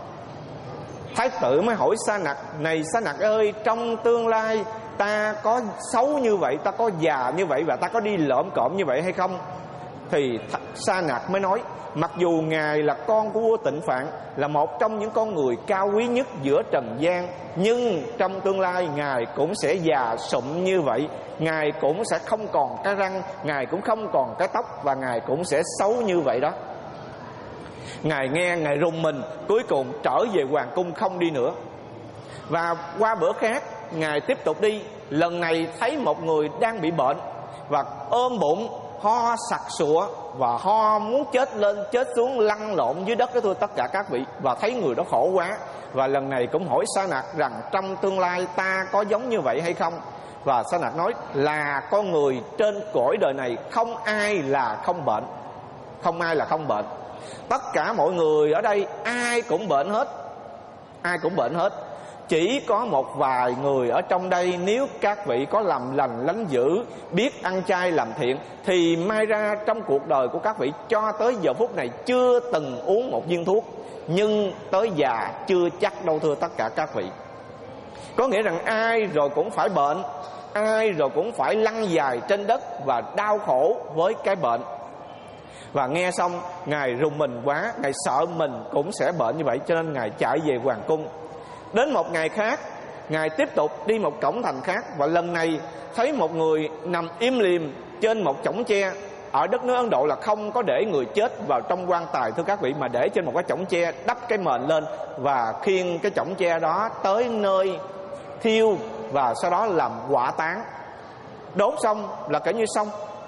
Thái tử mới hỏi Sa Nặc: này Sa Nặc ơi, trong tương lai ta có xấu như vậy, ta có già như vậy và ta có đi lợm cộm như vậy hay không? Thì Sa Nặc mới nói: mặc dù Ngài là con của vua Tịnh Phạn, là một trong những con người cao quý nhất giữa trần gian, nhưng trong tương lai Ngài cũng sẽ già sụm như vậy. Ngài cũng sẽ không còn cái răng, Ngài cũng không còn cái tóc, và Ngài cũng sẽ xấu như vậy đó. Ngài nghe, Ngài rùng mình, cuối cùng trở về hoàng cung không đi nữa. Và qua bữa khác Ngài tiếp tục đi. Lần này thấy một người đang bị bệnh và ôm bụng, ho sặc sụa và ho muốn chết lên chết xuống, lăn lộn dưới đất đó thưa tất cả các vị. Và thấy người đó khổ quá, và lần này cũng hỏi Sa Nặc rằng trong tương lai ta có giống như vậy hay không? Và Sa Nặc nói là con người trên cõi đời này không ai là không bệnh, không ai là không bệnh. Tất cả mọi người ở đây ai cũng bệnh hết, ai cũng bệnh hết. Chỉ có một vài người ở trong đây, nếu các vị có làm lành lánh dữ, biết ăn chay làm thiện, thì may ra trong cuộc đời của các vị cho tới giờ phút này chưa từng uống một viên thuốc. Nhưng tới già chưa chắc đâu thưa tất cả các vị. Có nghĩa rằng ai rồi cũng phải bệnh, ai rồi cũng phải lăn dài trên đất và đau khổ với cái bệnh. Và nghe xong Ngài rùng mình quá, Ngài sợ mình cũng sẽ bệnh như vậy, cho nên Ngài chạy về hoàng cung. Đến một ngày khác, Ngài tiếp tục đi một cổng thành khác, và lần này thấy một người nằm im lìm trên một chõng tre. Ở đất nước Ấn Độ là không có để người chết vào trong quan tài thưa các vị, mà để trên một cái chõng tre, đắp cái mền lên và khiêng cái chõng tre đó tới nơi thiêu, và sau đó làm hỏa táng. Đốt xong là kể như xong,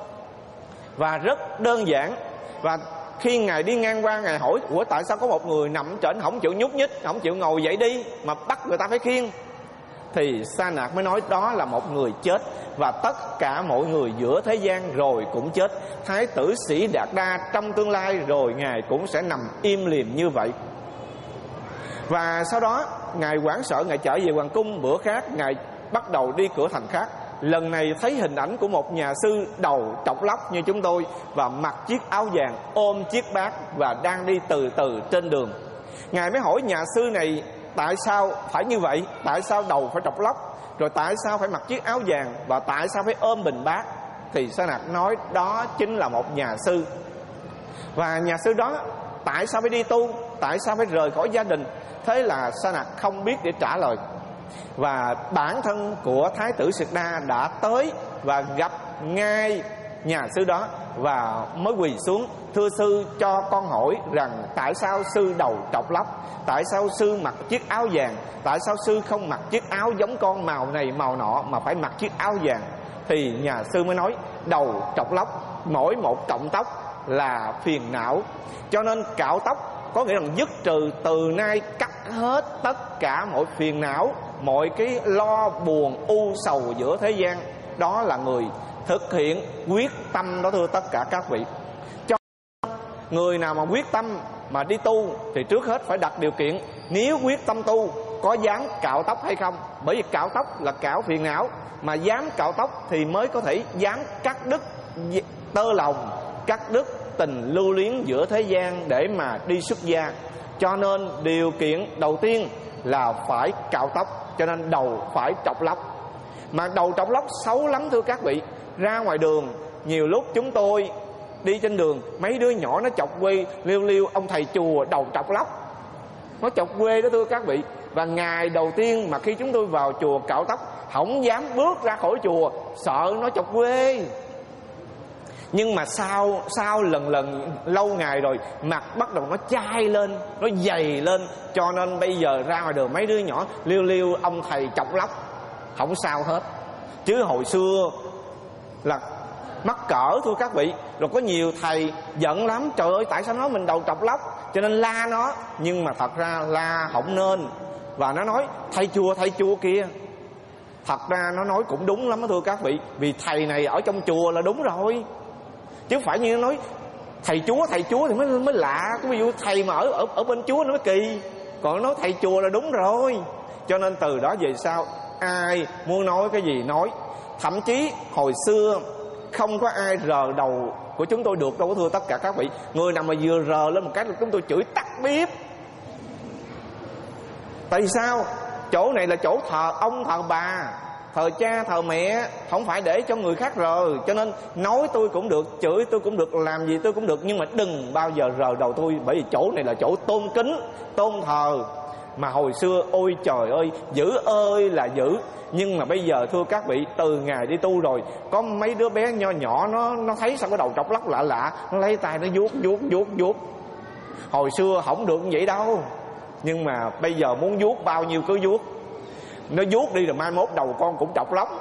và rất đơn giản. Và khi Ngài đi ngang qua, Ngài hỏi: ủa tại sao có một người nằm trển không chịu nhúc nhích, không chịu ngồi dậy đi, mà bắt người ta phải khiêng? Thì Sa Nặc mới nói đó là một người chết, và tất cả mọi người giữa thế gian rồi cũng chết. Thái tử Sĩ Đạt Đa trong tương lai rồi Ngài cũng sẽ nằm im lìm như vậy. Và sau đó Ngài hoảng sợ, Ngài trở về hoàng cung. Bữa khác Ngài bắt đầu đi cửa thành khác. Lần này thấy hình ảnh của một nhà sư đầu trọc lóc như chúng tôi, và mặc chiếc áo vàng, ôm chiếc bát và đang đi từ từ trên đường. Ngài mới hỏi nhà sư này tại sao phải như vậy, tại sao đầu phải trọc lóc, rồi tại sao phải mặc chiếc áo vàng, và tại sao phải ôm bình bát. Thì Sa Nặc nói đó chính là một nhà sư. Và nhà sư đó tại sao phải đi tu, tại sao phải rời khỏi gia đình? Thế là Sa Nặc không biết để trả lời. Và bản thân của Thái tử Sĩ Đạt Đa đã tới và gặp ngay nhà sư đó, và mới quỳ xuống: thưa sư, cho con hỏi rằng tại sao sư đầu trọc lóc, tại sao sư mặc chiếc áo vàng, tại sao sư không mặc chiếc áo giống con màu này màu nọ mà phải mặc chiếc áo vàng? Thì nhà sư mới nói đầu trọc lóc, mỗi một cọng tóc là phiền não. Cho nên cạo tóc có nghĩa là dứt trừ, từ nay cắt hết tất cả mọi phiền não, mọi cái lo buồn u sầu giữa thế gian. Đó là người thực hiện quyết tâm đó thưa tất cả các vị. Cho người nào mà quyết tâm mà đi tu thì trước hết phải đặt điều kiện, nếu quyết tâm tu có dám cạo tóc hay không. Bởi vì cạo tóc là cạo phiền não, mà dám cạo tóc thì mới có thể dám cắt đứt tơ lòng, cắt đứt tình lưu luyến giữa thế gian để mà đi xuất gia. Cho nên điều kiện đầu tiên là phải cạo tóc, cho nên đầu phải trọc lóc. Mà đầu trọc lóc xấu lắm thưa các vị. Ra ngoài đường nhiều lúc chúng tôi đi trên đường, mấy đứa nhỏ nó chọc quê liêu liêu ông thầy chùa đầu trọc lóc, nó chọc quê đó thưa các vị. Và ngày đầu tiên mà khi chúng tôi vào chùa cạo tóc, không dám bước ra khỏi chùa, sợ nó chọc quê. Nhưng mà sau lần lâu ngày rồi, mặt bắt đầu nó chai lên, nó dày lên. Cho nên bây giờ ra ngoài đường mấy đứa nhỏ liêu liêu ông thầy chọc lóc, không sao hết. Chứ hồi xưa là mắc cỡ thưa các vị. Rồi có nhiều thầy giận lắm, trời ơi tại sao nói mình đầu trọc lóc, cho nên la nó. Nhưng mà thật ra la không nên. Và nó nói thầy chùa kia. Thật ra nó nói cũng đúng lắm thưa các vị. Vì thầy này ở trong chùa là đúng rồi, chứ phải như nó nói thầy chúa thì mới lạ. Ví dụ thầy mà ở bên chúa nó mới kỳ, còn nói thầy chùa là đúng rồi. Cho nên từ đó về sau ai muốn nói cái gì nói. Thậm chí hồi xưa không có ai rờ đầu của chúng tôi được đâu thưa tất cả các vị. Người nào mà vừa rờ lên một cái là chúng tôi chửi tắt bếp. Tại sao? Chỗ này là chỗ thờ ông thờ bà, thờ cha thờ mẹ, không phải để cho người khác rờ. Cho nên nói tôi cũng được, chửi tôi cũng được, làm gì tôi cũng được, nhưng mà đừng bao giờ rờ đầu tôi. Bởi vì chỗ này là chỗ tôn kính, tôn thờ. Mà hồi xưa ôi trời ơi, dữ ơi là dữ. Nhưng mà bây giờ thưa các vị, từ ngày đi tu rồi, có mấy đứa bé nho nhỏ nó thấy sao cái đầu trọc lóc lạ lạ, nó lấy tay nó vuốt. Hồi xưa không được như vậy đâu. Nhưng mà bây giờ muốn vuốt bao nhiêu cứ vuốt. Nó vuốt đi rồi mai mốt đầu con cũng trọc lóc.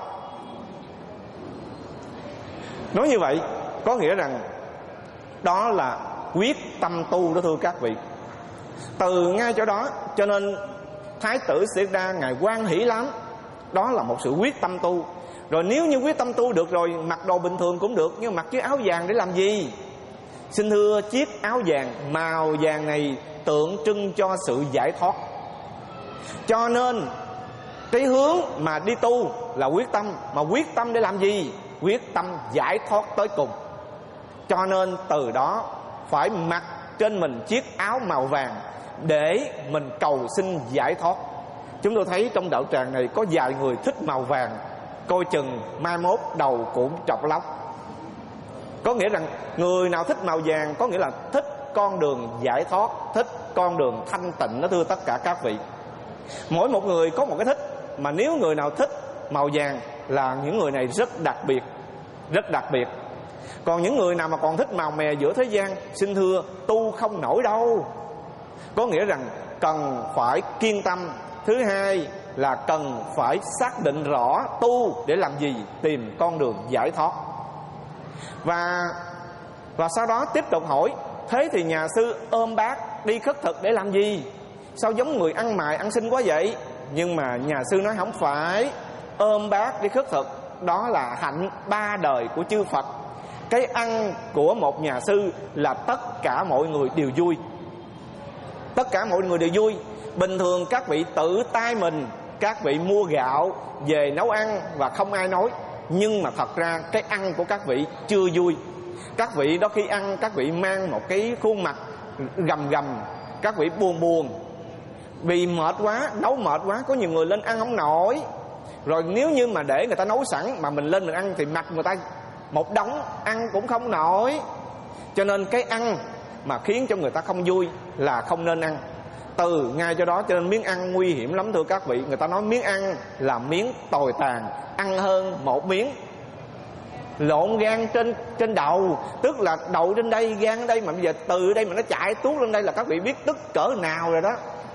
Nói như vậy có nghĩa rằng đó là quyết tâm tu đó thưa các vị. Từ ngay chỗ đó cho nên Thái tử Siddhartha ngài hoan hỷ lắm. Đó là một sự quyết tâm tu. Rồi nếu như quyết tâm tu được rồi, mặc đồ bình thường cũng được, nhưng mặc chiếc áo vàng để làm gì? Xin thưa, chiếc áo vàng, màu vàng này tượng trưng cho sự giải thoát. Cho nên cái hướng mà đi tu là quyết tâm. Mà quyết tâm để làm gì? Quyết tâm giải thoát tới cùng. Cho nên từ đó phải mặc trên mình chiếc áo màu vàng để mình cầu xin giải thoát. Chúng tôi thấy trong đạo tràng này có vài người thích màu vàng, coi chừng mai mốt đầu cũng trọc lóc. Có nghĩa rằng người nào thích màu vàng có nghĩa là thích con đường giải thoát, thích con đường thanh tịnh đó thưa tất cả các vị. Mỗi một người có một cái thích. Mà nếu người nào thích màu vàng là những người này rất đặc biệt, rất đặc biệt. Còn những người nào mà còn thích màu mè giữa thế gian, xin thưa, tu không nổi đâu. Có nghĩa rằng cần phải kiên tâm. Thứ hai là cần phải xác định rõ tu để làm gì, tìm con đường giải thoát. Và sau đó tiếp tục hỏi, thế thì nhà sư ôm bát đi khất thực để làm gì? Sao giống người ăn mày ăn xin quá vậy? Nhưng mà nhà sư nói không phải. Ôm bát đi khất thực đó là hạnh ba đời của chư Phật. Cái ăn của một nhà sư là tất cả mọi người đều vui. Tất cả mọi người đều vui. Bình thường các vị tự tay mình, các vị mua gạo về nấu ăn và không ai nói. Nhưng mà thật ra cái ăn của các vị chưa vui. Các vị đó khi ăn, các vị mang một cái khuôn mặt gầm, các vị buồn. Vì mệt quá, nấu mệt quá, có nhiều người lên ăn không nổi. Rồi nếu như mà để người ta nấu sẵn mà mình lên mình ăn thì mặt người ta một đống, ăn cũng không nổi. Cho nên cái ăn mà khiến cho người ta không vui là không nên ăn. Từ ngay cho đó cho nên miếng ăn nguy hiểm lắm thưa các vị. Người ta nói miếng ăn là miếng tồi tàn, ăn hơn một miếng lộn gan trên đầu. Tức là đầu trên đây, gan ở đây, mà bây giờ từ đây mà nó chạy tuốt lên đây là các vị biết tức cỡ nào rồi đó.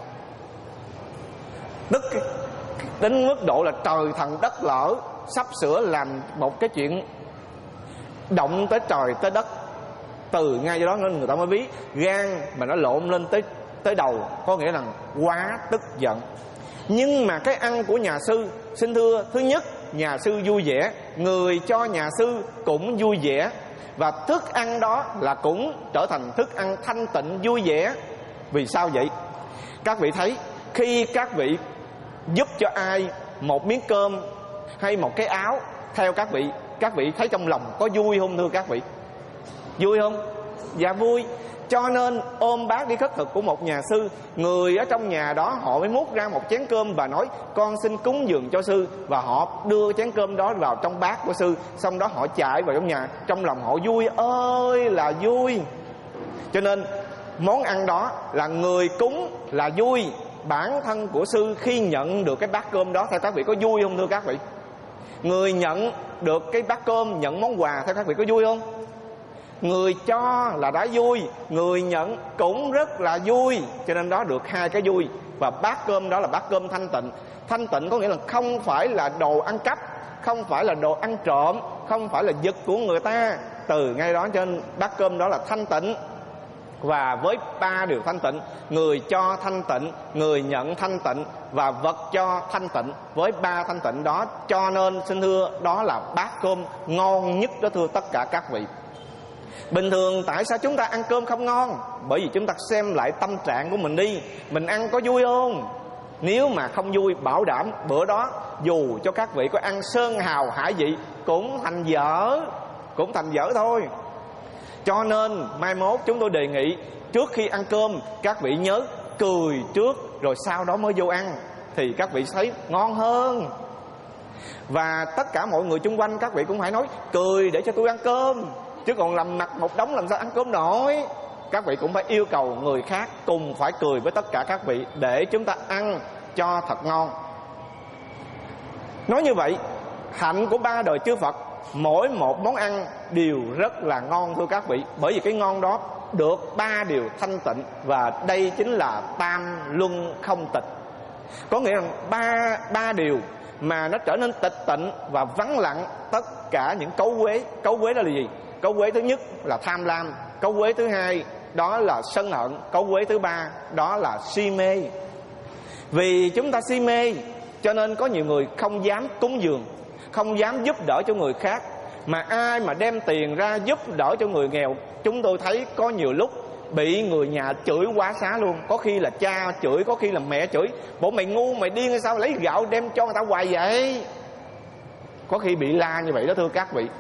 Tức đến mức độ là trời thần đất lở, sắp sửa làm một cái chuyện động tới trời tới đất. Từ ngay do đó nên người ta mới ví gan mà nó lộn lên tới đầu, có nghĩa là quá tức giận. Nhưng mà cái ăn của nhà sư, xin thưa, thứ nhất nhà sư vui vẻ, người cho nhà sư cũng vui vẻ, và thức ăn đó là cũng trở thành thức ăn thanh tịnh vui vẻ. Vì sao vậy? Các vị thấy khi các vị giúp cho ai một miếng cơm hay một cái áo, theo các vị thấy trong lòng có vui không thưa các vị? Vui không? Dạ vui. Cho nên ôm bát đi khất thực của một nhà sư, người ở trong nhà đó họ mới múc ra một chén cơm và nói con xin cúng dường cho sư, và họ đưa chén cơm đó vào trong bát của sư, xong đó họ chạy vào trong nhà, trong lòng họ vui ơi là vui. Cho nên món ăn đó là người cúng là vui, bản thân của sư khi nhận được cái bát cơm đó, theo các vị có vui không thưa các vị? Người nhận được cái bát cơm, nhận món quà, theo các vị có vui không? Người cho là đã vui, người nhận cũng rất là vui. Cho nên đó được hai cái vui. Và bát cơm đó là bát cơm thanh tịnh. Thanh tịnh có nghĩa là không phải là đồ ăn cắp, không phải là đồ ăn trộm, không phải là giật của người ta. Từ ngay đó cho nên bát cơm đó là thanh tịnh. Và với ba điều thanh tịnh, người cho thanh tịnh, người nhận thanh tịnh và vật cho thanh tịnh, với ba thanh tịnh đó, cho nên xin thưa đó là bát cơm ngon nhất đó thưa tất cả các vị. Bình thường tại sao chúng ta ăn cơm không ngon? Bởi vì chúng ta xem lại tâm trạng của mình đi, mình ăn có vui không? Nếu mà không vui, bảo đảm bữa đó dù cho các vị có ăn sơn hào hải vị cũng thành dở thôi. Cho nên mai mốt chúng tôi đề nghị trước khi ăn cơm các vị nhớ cười trước rồi sau đó mới vô ăn, thì các vị thấy ngon hơn. Và tất cả mọi người chung quanh các vị cũng phải nói cười để cho tôi ăn cơm, chứ còn làm mặt một đống làm sao ăn cơm nổi. Các vị cũng phải yêu cầu người khác cùng phải cười với tất cả các vị để chúng ta ăn cho thật ngon. Nói như vậy, hạnh của ba đời chư Phật, mỗi một món ăn đều rất là ngon thưa các vị. Bởi vì cái ngon đó được ba điều thanh tịnh, và đây chính là tam luân không tịch. Có nghĩa rằng ba điều mà nó trở nên tịch tịnh và vắng lặng tất cả những cấu uế. Cấu uế đó là gì? Cấu uế thứ nhất là tham lam, cấu uế thứ hai đó là sân hận, cấu uế thứ ba đó là si mê. Vì chúng ta si mê cho nên có nhiều người không dám cúng dường, không dám giúp đỡ cho người khác. Mà ai mà đem tiền ra giúp đỡ cho người nghèo, chúng tôi thấy có nhiều lúc bị người nhà chửi quá xá luôn. Có khi là cha chửi, có khi là mẹ chửi: bộ mày ngu, mày điên hay sao lấy gạo đem cho người ta hoài vậy? Có khi bị la như vậy đó thưa các vị.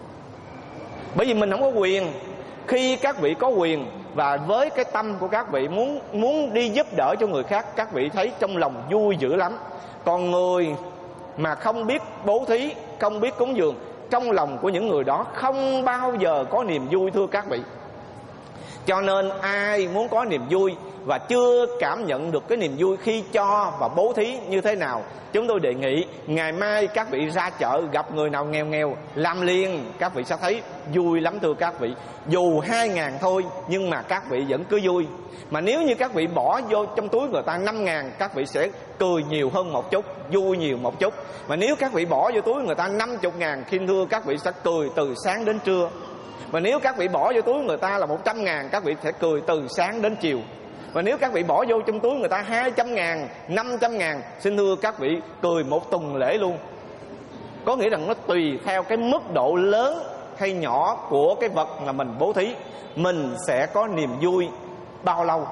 Bởi vì mình không có quyền. Khi các vị có quyền và với cái tâm của các vị muốn đi giúp đỡ cho người khác, các vị thấy trong lòng vui dữ lắm. Còn người mà không biết bố thí, không biết cúng dường, trong lòng của những người đó không bao giờ có niềm vui thưa các vị. Cho nên ai muốn có niềm vui và chưa cảm nhận được cái niềm vui khi cho và bố thí như thế nào, chúng tôi đề nghị ngày mai các vị ra chợ gặp người nào nghèo nghèo làm liền, các vị sẽ thấy vui lắm thưa các vị. Dù 2.000 thôi nhưng mà các vị vẫn cứ vui. Mà nếu như các vị bỏ vô trong túi người ta 5.000, các vị sẽ cười nhiều hơn một chút, vui nhiều một chút. Mà nếu các vị bỏ vô túi người ta 50.000, xin thưa các vị sẽ cười từ sáng đến trưa. Mà nếu các vị bỏ vô túi người ta là 100.000, các vị sẽ cười từ sáng đến chiều. Và nếu các vị bỏ vô trong túi người ta 200.000, 500.000, xin thưa các vị cười một tuần lễ luôn. Có nghĩa rằng nó tùy theo cái mức độ lớn hay nhỏ của cái vật mà mình bố thí, mình sẽ có niềm vui bao lâu.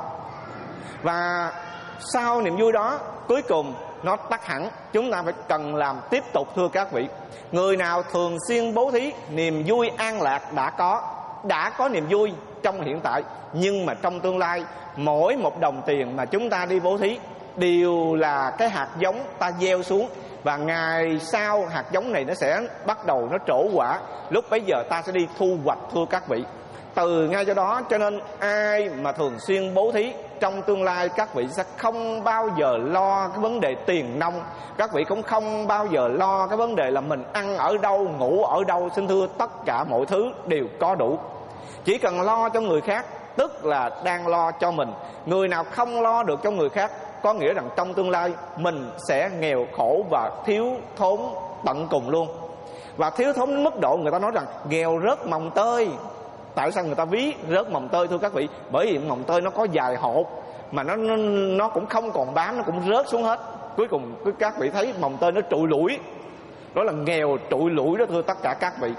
Và sau niềm vui đó, cuối cùng nó tắt hẳn, chúng ta phải cần làm tiếp tục thưa các vị. Người nào thường xuyên bố thí, niềm vui an lạc đã có niềm vui trong hiện tại. Nhưng mà trong tương lai, mỗi một đồng tiền mà chúng ta đi bố thí đều là cái hạt giống ta gieo xuống, và ngày sau hạt giống này nó sẽ bắt đầu nó trổ quả. Lúc bấy giờ ta sẽ đi thu hoạch thưa các vị. Từ ngay do đó cho nên ai mà thường xuyên bố thí, trong tương lai các vị sẽ không bao giờ lo cái vấn đề tiền nong. Các vị cũng không bao giờ lo cái vấn đề là mình ăn ở đâu, ngủ ở đâu. Xin thưa tất cả mọi thứ đều có đủ. Chỉ cần lo cho người khác tức là đang lo cho mình. Người nào không lo được cho người khác có nghĩa rằng trong tương lai mình sẽ nghèo khổ và thiếu thốn tận cùng luôn. Và thiếu thốn đến mức độ người ta nói rằng nghèo rớt mồng tơi. Tại sao người ta ví rớt mồng tơi thưa các vị? Bởi vì mồng tơi nó có vài hột mà nó cũng không còn bám, nó cũng rớt xuống hết. Cuối cùng các vị thấy mồng tơi nó trụi lủi. Đó là nghèo trụi lủi đó thưa tất cả các vị.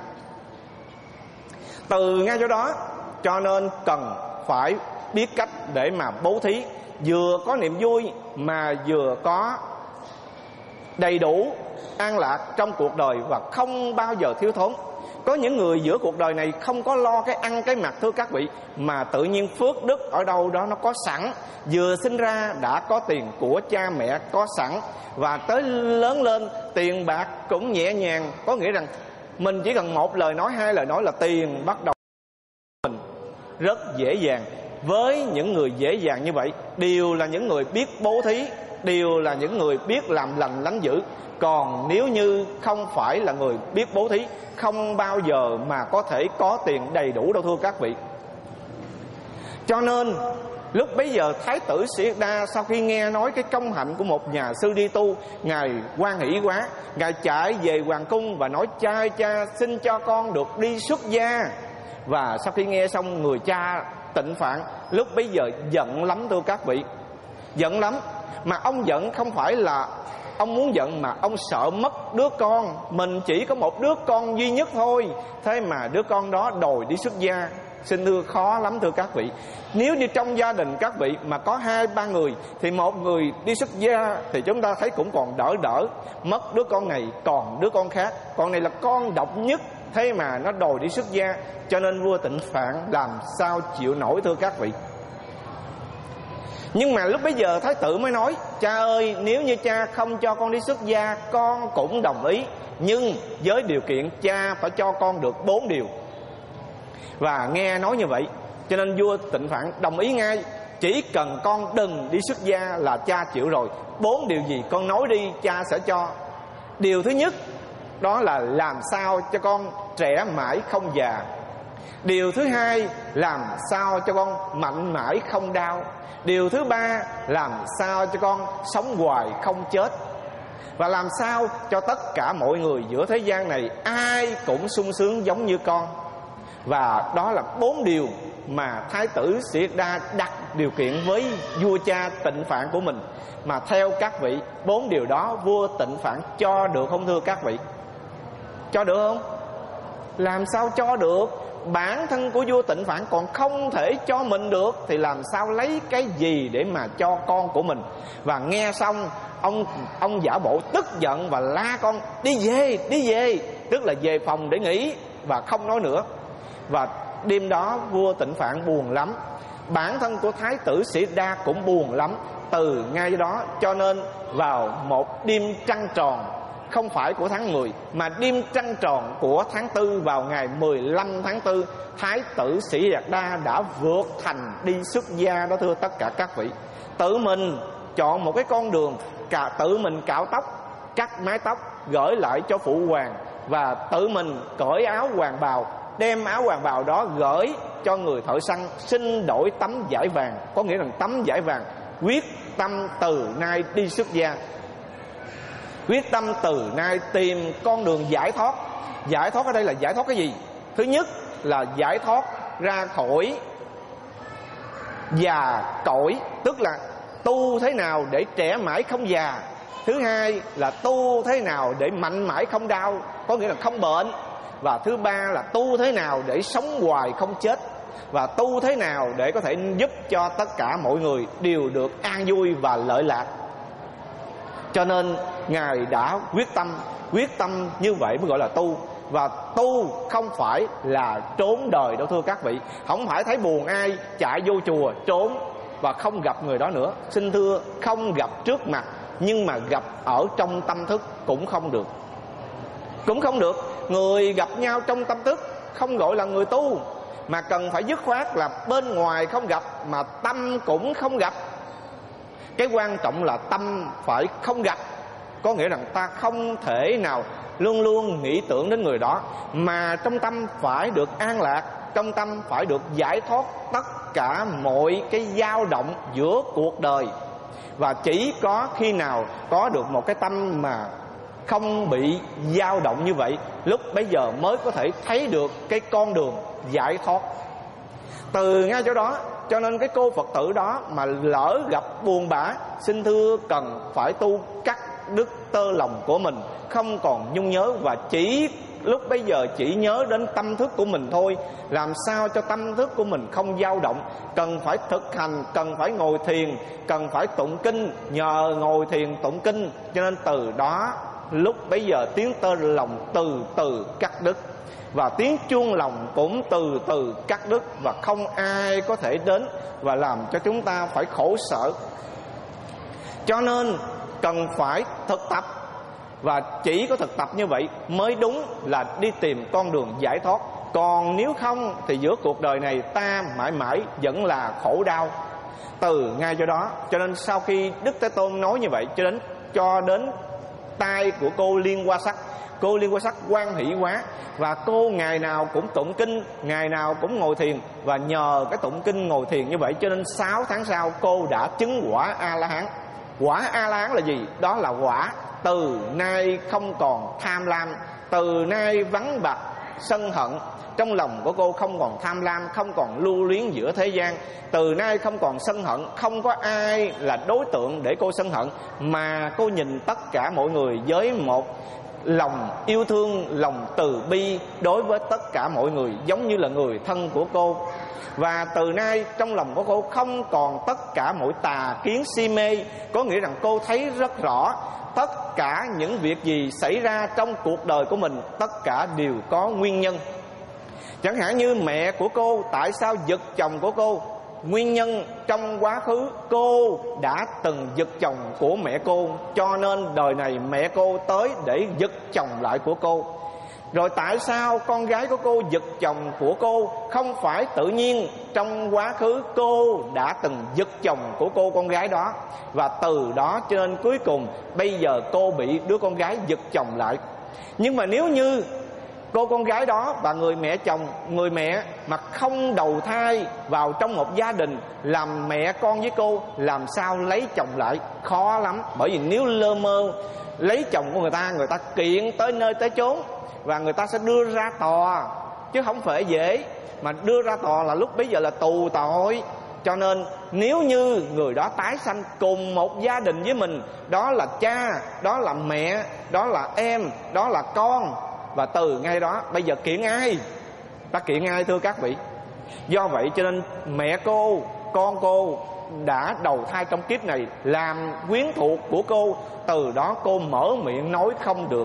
Từ ngay chỗ đó cho nên cần phải biết cách để mà bố thí, vừa có niềm vui mà vừa có đầy đủ an lạc trong cuộc đời và không bao giờ thiếu thốn. Có những người giữa cuộc đời này không có lo cái ăn cái mặc thưa các vị, mà tự nhiên phước đức ở đâu đó nó có sẵn. Vừa sinh ra đã có tiền của cha mẹ có sẵn, và tới lớn lên tiền bạc cũng nhẹ nhàng. Có nghĩa rằng mình chỉ cần một lời nói, hai lời nói là tiền bắt đầu mình rất dễ dàng. Với những người dễ dàng như vậy đều là những người biết bố thí, đều là những người biết làm lành lánh dữ. Còn nếu như không phải là người biết bố thí, không bao giờ mà có thể có tiền đầy đủ đâu thưa các vị. Cho nên lúc bấy giờ Thái tử Sĩ Đa sau khi nghe nói cái công hạnh của một nhà sư đi tu, ngài hoan hỷ quá, ngài chạy về hoàng cung và nói: cha xin cho con được đi xuất gia. Và sau khi nghe xong, người cha Tịnh Phạn lúc bấy giờ giận lắm thưa các vị, giận lắm. Mà ông giận không phải là ông muốn giận, mà ông sợ mất đứa con. Mình chỉ có một đứa con duy nhất thôi, thế mà đứa con đó đòi đi xuất gia. Xin thưa khó lắm thưa các vị. Nếu như trong gia đình các vị mà có 2-3 người thì một người đi xuất gia thì chúng ta thấy cũng còn đỡ. Mất đứa con này còn đứa con khác, con này là con độc nhất, thế mà nó đòi đi xuất gia. Cho nên vua Tịnh Phạn làm sao chịu nổi thưa các vị. Nhưng mà lúc bấy giờ thái tử mới nói: cha ơi, nếu như cha không cho con đi xuất gia, con cũng đồng ý, nhưng với điều kiện cha phải cho con được 4 điều. Và nghe nói như vậy cho nên vua Tịnh Phạn đồng ý ngay. Chỉ cần con đừng đi xuất gia là cha chịu rồi. 4 điều gì con nói đi, cha sẽ cho. Điều thứ nhất đó là làm sao cho con trẻ mãi không già. Điều thứ hai, làm sao cho con mạnh mãi không đau. Điều thứ ba, làm sao cho con sống hoài không chết. Và làm sao cho tất cả mọi người giữa thế gian này ai cũng sung sướng giống như con. Và đó là 4 điều mà Thái tử Sĩ Đa đặt điều kiện với vua cha Tịnh Phạn của mình. Mà theo các vị, 4 điều đó vua Tịnh Phạn cho được không thưa các vị? Cho được không? Làm sao cho được? Bản thân của vua Tịnh Phạn còn không thể cho mình được thì làm sao lấy cái gì để mà cho con của mình. Và nghe xong ông giả bộ tức giận và la con: đi về, tức là về phòng để nghỉ và không nói nữa. Và đêm đó vua Tịnh Phạn buồn lắm, bản thân của Thái tử Sĩ Đa cũng buồn lắm. Từ ngay đó cho nên vào một đêm trăng tròn, không phải của tháng 10 mà đêm trăng tròn của tháng 4, vào ngày 15 tháng 4, Thái tử Sĩ Đa đã vượt thành đi xuất gia đó thưa tất cả các vị. Tự mình chọn một cái con đường, tự mình cạo tóc, cắt mái tóc, gửi lại cho phụ hoàng, và tự mình cởi áo hoàng bào, đem áo hoàng bào đó gửi cho người thợ săn, xin đổi tấm vải vàng. Có nghĩa là tấm vải vàng, quyết tâm từ nay đi xuất gia, quyết tâm từ nay tìm con đường giải thoát. Giải thoát ở đây là giải thoát cái gì? Thứ nhất là giải thoát ra khỏi già cỗi, tức là tu thế nào để trẻ mãi không già. Thứ hai là tu thế nào để mạnh mãi không đau, có nghĩa là không bệnh. Và thứ ba là tu thế nào để sống hoài không chết. Và tu thế nào để có thể giúp cho tất cả mọi người đều được an vui và lợi lạc. Cho nên Ngài đã quyết tâm như vậy mới gọi là tu. Và tu không phải là trốn đời đâu thưa các vị. Không phải thấy buồn ai chạy vô chùa trốn và không gặp người đó nữa. Xin thưa, không gặp trước mặt nhưng mà gặp ở trong tâm thức cũng không được. Cũng không được. Người gặp nhau trong tâm thức không gọi là người tu, mà cần phải dứt khoát là bên ngoài không gặp mà tâm cũng không gặp. Cái quan trọng là tâm phải không gặp, có nghĩa rằng ta không thể nào luôn luôn nghĩ tưởng đến người đó, mà trong tâm phải được an lạc, trong tâm phải được giải thoát tất cả mọi cái dao động giữa cuộc đời. Và chỉ có khi nào có được một cái tâm mà không bị dao động như vậy, lúc bấy giờ mới có thể thấy được cái con đường giải thoát. Từ ngay chỗ đó, cho nên cái cô Phật tử đó mà lỡ gặp buồn bã, xin thưa cần phải tu cắt đứt tơ lòng của mình, không còn nhung nhớ, và chỉ lúc bây giờ chỉ nhớ đến tâm thức của mình thôi. Làm sao cho tâm thức của mình không dao động, cần phải thực hành, cần phải ngồi thiền, cần phải tụng kinh. Nhờ ngồi thiền tụng kinh cho nên từ đó lúc bấy giờ tiếng tơ lòng từ từ cắt đứt, và tiếng chuông lòng cũng từ từ cắt đứt, và không ai có thể đến và làm cho chúng ta phải khổ sở. Cho nên cần phải thực tập, và chỉ có thực tập như vậy mới đúng là đi tìm con đường giải thoát. Còn nếu không thì giữa cuộc đời này ta mãi mãi vẫn là khổ đau. Từ ngay chỗ đó, cho nên sau khi Đức Thế Tôn nói như vậy cho đến tai của cô Liên Hoa Sắc, cô Liên Hoa Sắc hoan hỷ quá, và cô ngày nào cũng tụng kinh, ngày nào cũng ngồi thiền. Và nhờ cái tụng kinh ngồi thiền như vậy cho nên 6 tháng sau cô đã chứng quả A-la-hán. Quả A-la-hán là gì? Đó là quả từ nay không còn tham lam, từ nay vắng bặt sân hận. Trong lòng của cô không còn tham lam, không còn lưu luyến giữa thế gian. Từ nay không còn sân hận, không có ai là đối tượng để cô sân hận, mà cô nhìn tất cả mọi người với một lòng yêu thương, lòng từ bi đối với tất cả mọi người, giống như là người thân của cô. Và từ nay trong lòng của cô không còn tất cả mọi tà kiến si mê. Có nghĩa rằng cô thấy rất rõ tất cả những việc gì xảy ra trong cuộc đời của mình, tất cả đều có nguyên nhân. Chẳng hạn như mẹ của cô, tại sao giật chồng của cô? Nguyên nhân trong quá khứ cô đã từng giật chồng của mẹ cô, cho nên đời này mẹ cô tới để giật chồng lại của cô. Rồi tại sao con gái của cô giật chồng của cô? Không phải tự nhiên, trong quá khứ cô đã từng giật chồng của cô con gái đó, và từ đó cho nên cuối cùng bây giờ cô bị đứa con gái giật chồng lại. Nhưng mà nếu như cô con gái đó và người mẹ chồng, người mẹ mà không đầu thai vào trong một gia đình làm mẹ con với cô, làm sao lấy chồng lại? Khó lắm. Bởi vì nếu lơ mơ lấy chồng của người ta kiện tới nơi tới chốn, và người ta sẽ đưa ra tòa, chứ không phải dễ. Mà đưa ra tòa là lúc bấy giờ là tù tội. Cho nên nếu như người đó tái sanh cùng một gia đình với mình, đó là cha, đó là mẹ, đó là em, đó là con, và từ ngay đó bây giờ kiện ai? Ta kiện ai thưa các vị? Do vậy cho nên mẹ cô, con cô đã đầu thai trong kiếp này làm quyến thuộc của cô. Từ đó cô mở miệng nói không được.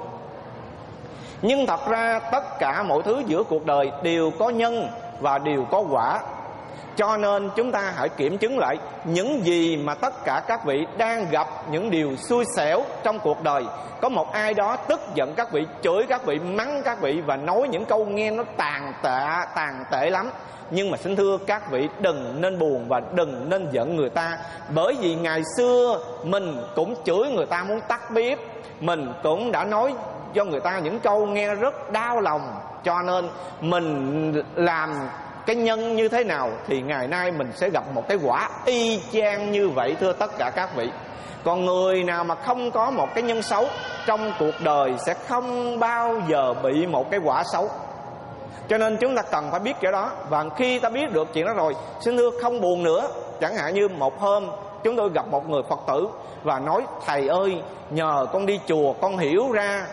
Nhưng thật ra tất cả mọi thứ giữa cuộc đời đều có nhân và đều có quả. Cho nên chúng ta hãy kiểm chứng lại những gì mà tất cả các vị đang gặp những điều xui xẻo trong cuộc đời. Có một ai đó tức giận các vị, chửi các vị, mắng các vị và nói những câu nghe nó tàn tệ lắm. Nhưng mà xin thưa các vị, đừng nên buồn và đừng nên giận người ta. Bởi vì ngày xưa mình cũng chửi người ta muốn tắt bếp, mình cũng đã nói cho người ta những câu nghe rất đau lòng. Cho nên mình làm cái nhân như thế nào thì ngày nay mình sẽ gặp một cái quả y chang như vậy, thưa tất cả các vị. Còn người nào mà không có một cái nhân xấu trong cuộc đời sẽ không bao giờ bị một cái quả xấu. Cho nên chúng ta cần phải biết cái đó. Và khi ta biết được chuyện đó rồi, xin thưa không buồn nữa. Chẳng hạn như một hôm chúng tôi gặp một người Phật tử và nói: thầy ơi, nhờ con đi chùa con hiểu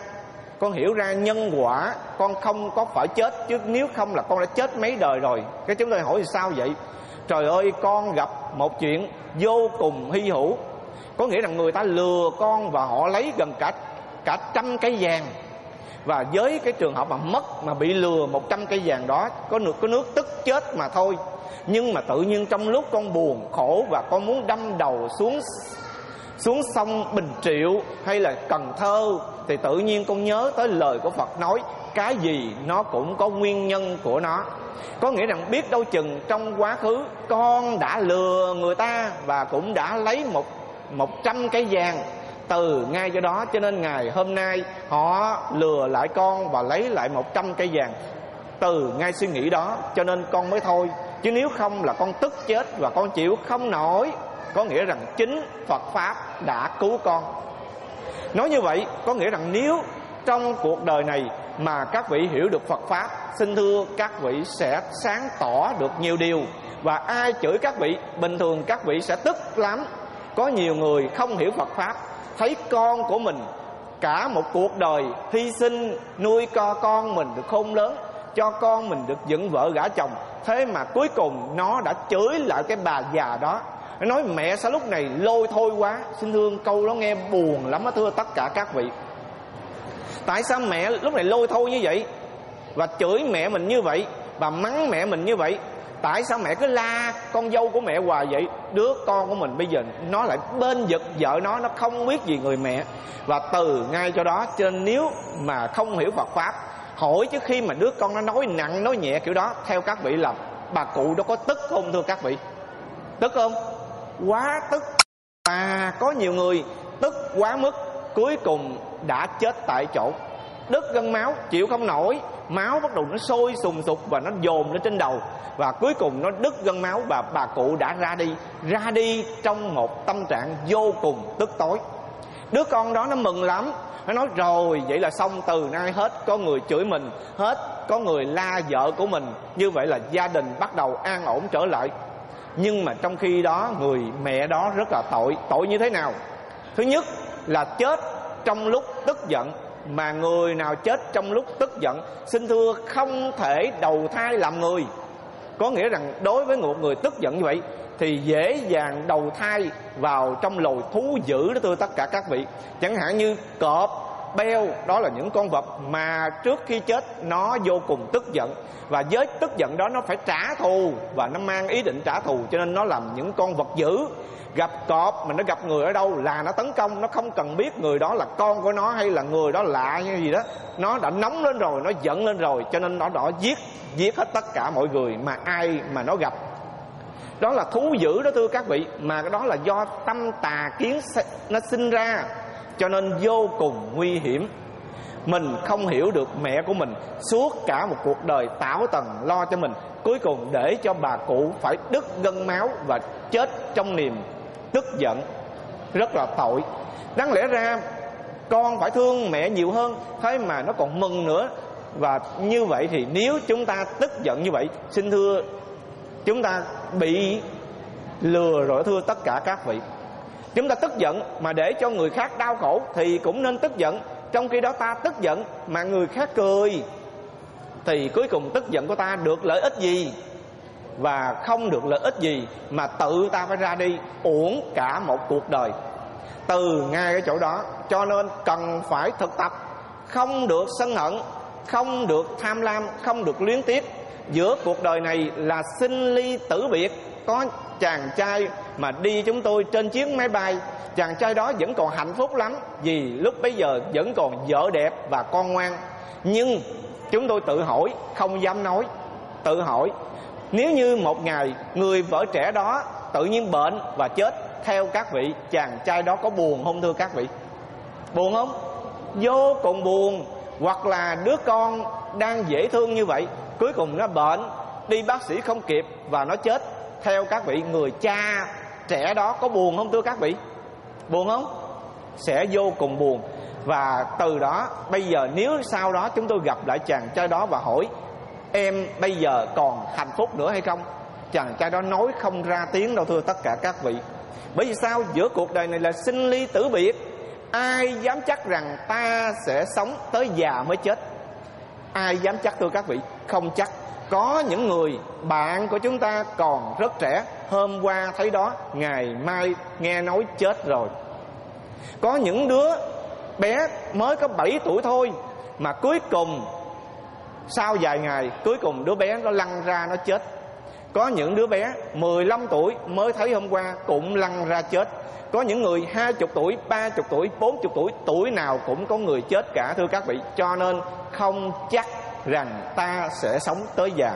ra nhân quả, con không có phải chết, chứ nếu không là con đã chết mấy đời rồi. Cái chúng tôi hỏi thì sao vậy? Trời ơi, con gặp một chuyện vô cùng hy hữu. Có nghĩa rằng người ta lừa con và họ lấy gần cả 100 cây vàng. Và với cái trường hợp mà mất, mà bị lừa 100 cây vàng đó, có nước tức chết mà thôi. Nhưng mà tự nhiên trong lúc con buồn khổ và con muốn đâm đầu xuống sông Bình Triệu hay là Cần Thơ, thì tự nhiên con nhớ tới lời của Phật nói: cái gì nó cũng có nguyên nhân của nó. Có nghĩa rằng biết đâu chừng trong quá khứ con đã lừa người ta và cũng đã lấy 100 cây vàng. Từ ngay do đó cho nên ngày hôm nay họ lừa lại con và lấy lại 100 cây vàng. Từ ngay suy nghĩ đó cho nên con mới thôi. Chứ nếu không là con tức chết và con chịu không nổi. Có nghĩa rằng chính Phật Pháp đã cứu con. Nói như vậy có nghĩa rằng nếu trong cuộc đời này mà các vị hiểu được Phật Pháp, xin thưa các vị sẽ sáng tỏ được nhiều điều. Và ai chửi các vị, bình thường các vị sẽ tức lắm. Có nhiều người không hiểu Phật Pháp, thấy con của mình cả một cuộc đời hy sinh nuôi con mình được khôn lớn, cho con mình được dựng vợ gả chồng, thế mà cuối cùng nó đã chửi lại cái bà già đó. Nó nói mẹ sao lúc này lôi thôi quá. Xin thương câu đó nghe buồn lắm đó thưa tất cả các vị. Tại sao mẹ lúc này lôi thôi như vậy, và chửi mẹ mình như vậy, và mắng mẹ mình như vậy? Tại sao mẹ cứ la con dâu của mẹ hoài vậy? Đứa con của mình bây giờ nó lại bên giật vợ nó không biết gì người mẹ. Và từ ngay cho đó, cho nên nếu mà không hiểu Phật Pháp, hỏi chứ khi mà đứa con nó nói nặng nói nhẹ kiểu đó, theo các vị là bà cụ đó có tức không thưa các vị? Tức không? Quá tức. Và có nhiều người tức quá mức, cuối cùng đã chết tại chỗ, đứt gân máu, chịu không nổi, máu bắt đầu nó sôi sùng sục và nó dồn lên trên đầu, và cuối cùng nó đứt gân máu và bà cụ đã ra đi trong một tâm trạng vô cùng tức tối. Đứa con đó nó mừng lắm, nó nói rồi vậy là xong, từ nay hết có người chửi mình, hết có người la vợ của mình, như vậy là gia đình bắt đầu an ổn trở lại. Nhưng mà trong khi đó người mẹ đó rất là tội như thế nào? Thứ nhất là chết trong lúc tức giận, mà người nào chết trong lúc tức giận xin thưa không thể đầu thai làm người. Có nghĩa rằng đối với một người tức giận như vậy thì dễ dàng đầu thai vào trong loài thú dữ đó thưa tất cả các vị. Chẳng hạn như cọp, beo, đó là những con vật mà trước khi chết nó vô cùng tức giận, và với tức giận đó nó phải trả thù, và nó mang ý định trả thù, cho nên nó làm những con vật dữ. Gặp cọp mà nó gặp người ở đâu là nó tấn công, nó không cần biết người đó là con của nó hay là người đó lạ hay gì đó, nó đã nóng lên rồi, nó giận lên rồi, cho nên nó đã giết hết tất cả mọi người mà ai mà nó gặp. Đó là thú dữ đó thưa các vị, mà đó là do tâm tà kiến nó sinh ra, cho nên vô cùng nguy hiểm. Mình không hiểu được mẹ của mình, suốt cả một cuộc đời tảo tần lo cho mình, cuối cùng để cho bà cụ phải đứt gân máu và chết trong niềm tức giận, rất là tội. Đáng lẽ ra con phải thương mẹ nhiều hơn, thế mà nó còn mừng nữa. Và như vậy thì nếu chúng ta tức giận như vậy, xin thưa chúng ta bị lừa rồi thưa tất cả các vị. Chúng ta tức giận mà để cho người khác đau khổ thì cũng nên tức giận. Trong khi đó ta tức giận mà người khác cười thì cuối cùng tức giận của ta được lợi ích gì? Và không được lợi ích gì mà tự ta phải ra đi, uổng cả một cuộc đời. Từ ngay cái chỗ đó cho nên cần phải thực tập, không được sân hận, không được tham lam, không được luyến tiếc. Giữa cuộc đời này là sinh ly tử biệt. Có chàng trai mà đi chúng tôi trên chiếc máy bay, chàng trai đó vẫn còn hạnh phúc lắm, vì lúc bấy giờ vẫn còn vợ đẹp và con ngoan. Nhưng chúng tôi tự hỏi, không dám nói, tự hỏi, nếu như một ngày người vợ trẻ đó tự nhiên bệnh và chết, theo các vị, chàng trai đó có buồn không thưa các vị? Buồn không? Vô cùng buồn. Hoặc là đứa con đang dễ thương như vậy, cuối cùng nó bệnh, đi bác sĩ không kịp và nó chết, theo các vị, người cha trẻ đó có buồn không thưa các vị? Buồn không? Sẽ vô cùng buồn. Và từ đó bây giờ nếu sau đó chúng tôi gặp lại chàng trai đó và hỏi em bây giờ còn hạnh phúc nữa hay không, chàng trai đó nói không ra tiếng đâu thưa tất cả các vị. Bởi vì sao? Giữa cuộc đời này là sinh ly tử biệt. Ai dám chắc rằng ta sẽ sống tới già mới chết? Ai dám chắc thưa các vị? Không chắc. Có những người bạn của chúng ta còn rất trẻ, hôm qua thấy đó, ngày mai nghe nói chết rồi. Có những đứa bé mới có 7 tuổi thôi mà cuối cùng sau vài ngày cuối cùng đứa bé nó lăn ra nó chết. Có những đứa bé 15 tuổi mới thấy hôm qua cũng lăn ra chết. Có những người 20 tuổi, 30 tuổi, 40 tuổi, tuổi nào cũng có người chết cả thưa các vị. Cho nên không chắc rằng ta sẽ sống tới già.